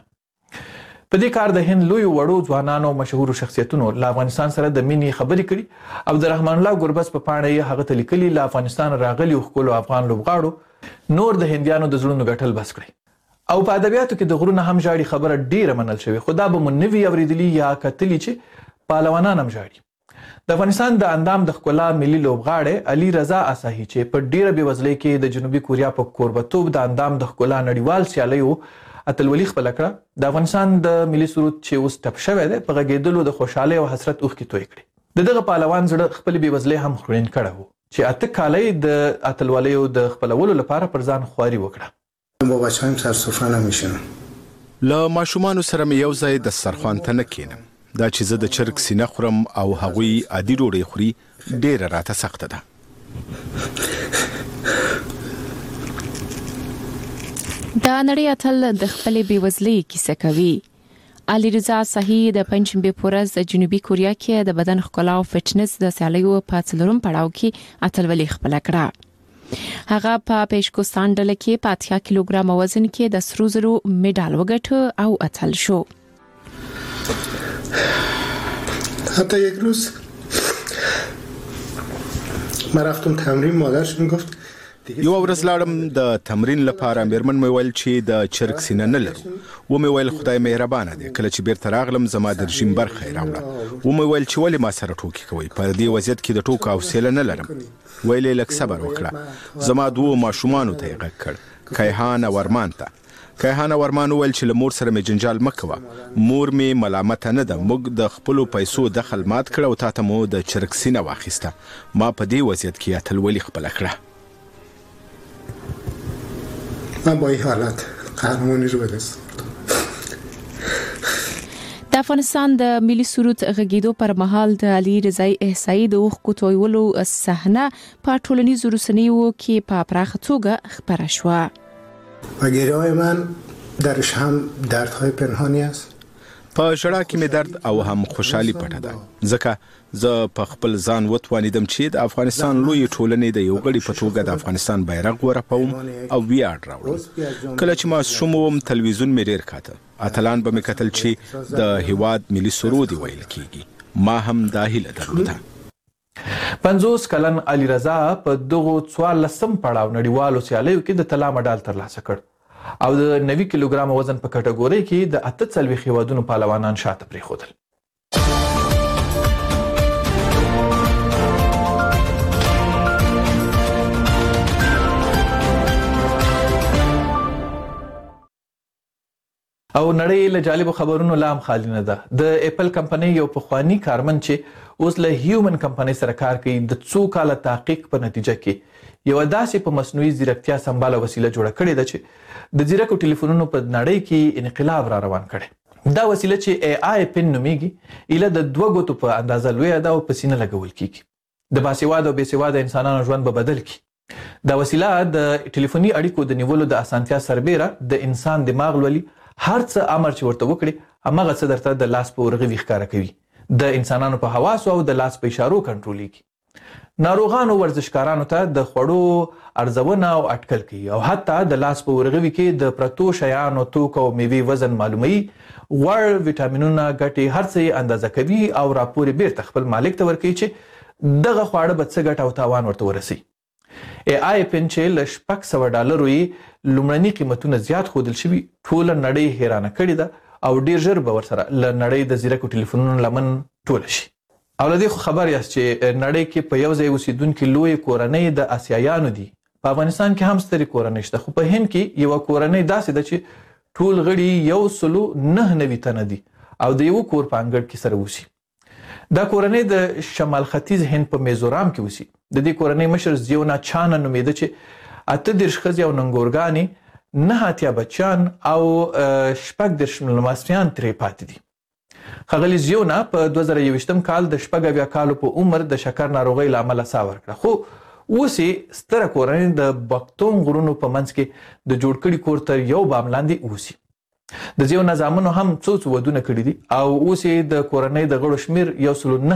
په دې کار د هند لویو وړو ځوانانو او مشهورو شخصیتونو له افغانستان سره د مینې خبرې کړي او د رحمان الله ګوربز په پاڼه یې هغه ته لیکلي له افغانستان راغلي ښکلو افغان لوبغاړو نور د هندیانو د زړونو ګټل بس کړي او په ادبیاتو کې د غرونه هم ژاړي خبره ډیره منل شوې خو دا به مو نه وي اورېدلي یا کتلي چې پهلوانان هم ژاړي د افغانستان د اندام د ښکلا ملي لوبغاړی علي رضا اساهي چې په ډیره بېوزلۍ کې د جنوبي کوریا په کوربتوب د اندام د ښکلا نړیوال سیالیو اتلولي خپله کړه د افغانستان د ملي سرود چې اوس ټپ شوی دی په غږېدلو د خوشحالۍ او حسرت اوښکې توی کړي د دغه پهلوان زړه خپلې بېوزلۍ هم خړین کړی و چې اته کاله یې د اتلولیو د خپلولو لپاره پر ځان خواري وکړه با بچه‌هایم سر سفره نمیشینم له ماشومانو سره مې یو ځای دسترخوان ته نه کینم دا چې زه د چرګ سینه خورم او هغوی عادي ډوډۍ خوري ډیره راته سخته ده دا نړۍ اتل د خپلې بېوزلۍ کیسه کوي علي رضا اساهي د پنځشنبې په ورځ د جنوبي کوریا کې د بدن ښکلا او فټنس د سیالیو په څلورم پړاو کې اتلولي خپله کړه هغه په پیشکوستان ډله کې په اتیا کیلوګرام وزن کې د سرو زرو میډال وګټه او اتل شو حتی یک روز ما رفتم تمرین مادرش میگفت یو ورځ لاړم د تمرین لپاره میرمن مې ویل چې د چرګ سینه نه لرو و مې ویل خدای مهربانه دی کله چې بیرته راغلم زما د رژیم برخه یې راوړه و مې ویل چې ولې ما سره ټوکې کوئ په دې وضعیت کې د ټوکو حوصله نه لرم ویل یې لږ صبر وکړه زما دوو ماشومانو ته یې غږ کړ کیهان او ارمان ته کیهان او ارمان وویل چې له مور سره مې جنجال مه کوه مور مې ملامته نه ده موږ د خپلو پیسو دخل مات کړه او تا ته مو د چرګ سینه واخیسته ما په دې وضعیت کې اتلولي خپله کړه من با این حالت قهرمانی رو به دست د افغانستان د ملي سرود غږیدو پر مهال د علي رضا احصایي د اوښکو تویولو صحنه په ټولنیزو رسنیو کې په پراخه توګه خپره شوه و گریه‌های من درش هم دردهای پنهانی است په ژړا کې مې درد او هم خوشحالي پټه ده ځکه زه په خپل ځان وتوانیدم چې د افغانستان لوی ټولنې د یو غړي په توګه د افغانستان بیرغ ورپوم او ویاړ راوړم کله چې ماشوم وم تلویزیون مې ډېر کاته اتلان به مې کتل چې د هیواد ملي سرود ویل کیږي ما هم دا هیله درلوده پنځوس کلن علي رضا په دغو څوارلسم پړاو نړیوالو سیالیو کې د طلا مډال ترلاسه کړ او د نوي کیلوګرام وزن په کټګورۍ کې د اته څلوېښت هیوادونو پهلوانان شاته پرېښودل او نړۍ له جالب خبرونو لام خالی نه ده. د اپل کمپنۍ یو پخوانی کارمن چې اوس له هیومن کمپنۍ سره کار کوي د څو کاله تحقیق په نتیجه کې یو داسې په مصنوعي ځیرکتیا سمباله وسیله جوړه کړې ده چې د ځیرکو ټلیفونونو په نړۍ کې انقلاب را روان کړي. دا وسیله چې ای آی پن نومیږي اله د دوه ګوتو په اندازه لویه ده او په سینه لګول کیږي. د باسواده او بېسواده انسانانو ژوند به بدل کړي. دا وسیله د ټلیفوني اړیکو د نیولو د اسانتیا سربېره د انسان دماغ لولي هر څه امر چې ورته وکړي هماغه څه درته د لاس په ورغوي ښکاره کوي. د انسانانو په حواسو او د لاس په اشارو کنټرولېږي. ناروغانو ورزشکارانو ته د خوړو ارزونه او اټکل کوي او حتی د لاس په ورغوي کې د پرتو شیانو توکو او میوې وزن معلوموي. غوړ، ویټامینونه، ګټې هر څه یې اندازه کوي او راپور یې بیرته خپل مالک ته ورکوي چې دغه خواړه به څه ګټه او تاوان ورته ورسي. ای آی پن چې له شپږ سوه ډالرو یې لومړني قیمتونه زیات ښودل شوي ټوله نړۍ حیرانه کړې ده او ډیر ژر به ورسره له نړۍ د ځیرکو ټلیفونونو لمن ټوله شي. او له دې خو خبر یاست چې نړۍ کې په یو ځای اوسېدونکي لویې کورنۍ د اسیایانو دي. په افغانستان کې هم سترې کورنۍ شته، خو په هند کې یوه کورنۍ داسې ده چې ټول غړي یو سلو نه نوي تنه دي او د یوه کور په انګړ کې سره اوسي. دا کورنۍ د شمال ختیځ هند په میزورام کې اوسي. د دې کورنۍ مشر زیونا چانه نومیده چې اته دېرش ښځې او ننګورګانې، نه اتیا بچیان او شپږ دېرش لمسیان ترې پاتې دي. ښاغلي زیونا په دوه زره یوویشتم کال د شپږ اویا کالو په عمر د شکر ناروغۍ له امله ساه ورکړه، خو اوس یې ستره کورنۍ د بکتون غرونو په منځ کې د جوړ کړي کور تر یو بام لاندې اوسي. د زیونا زامنو هم څو څو ودونه کړي دي او اوس یې د کورنۍ د غړو شمیر یو سلو نه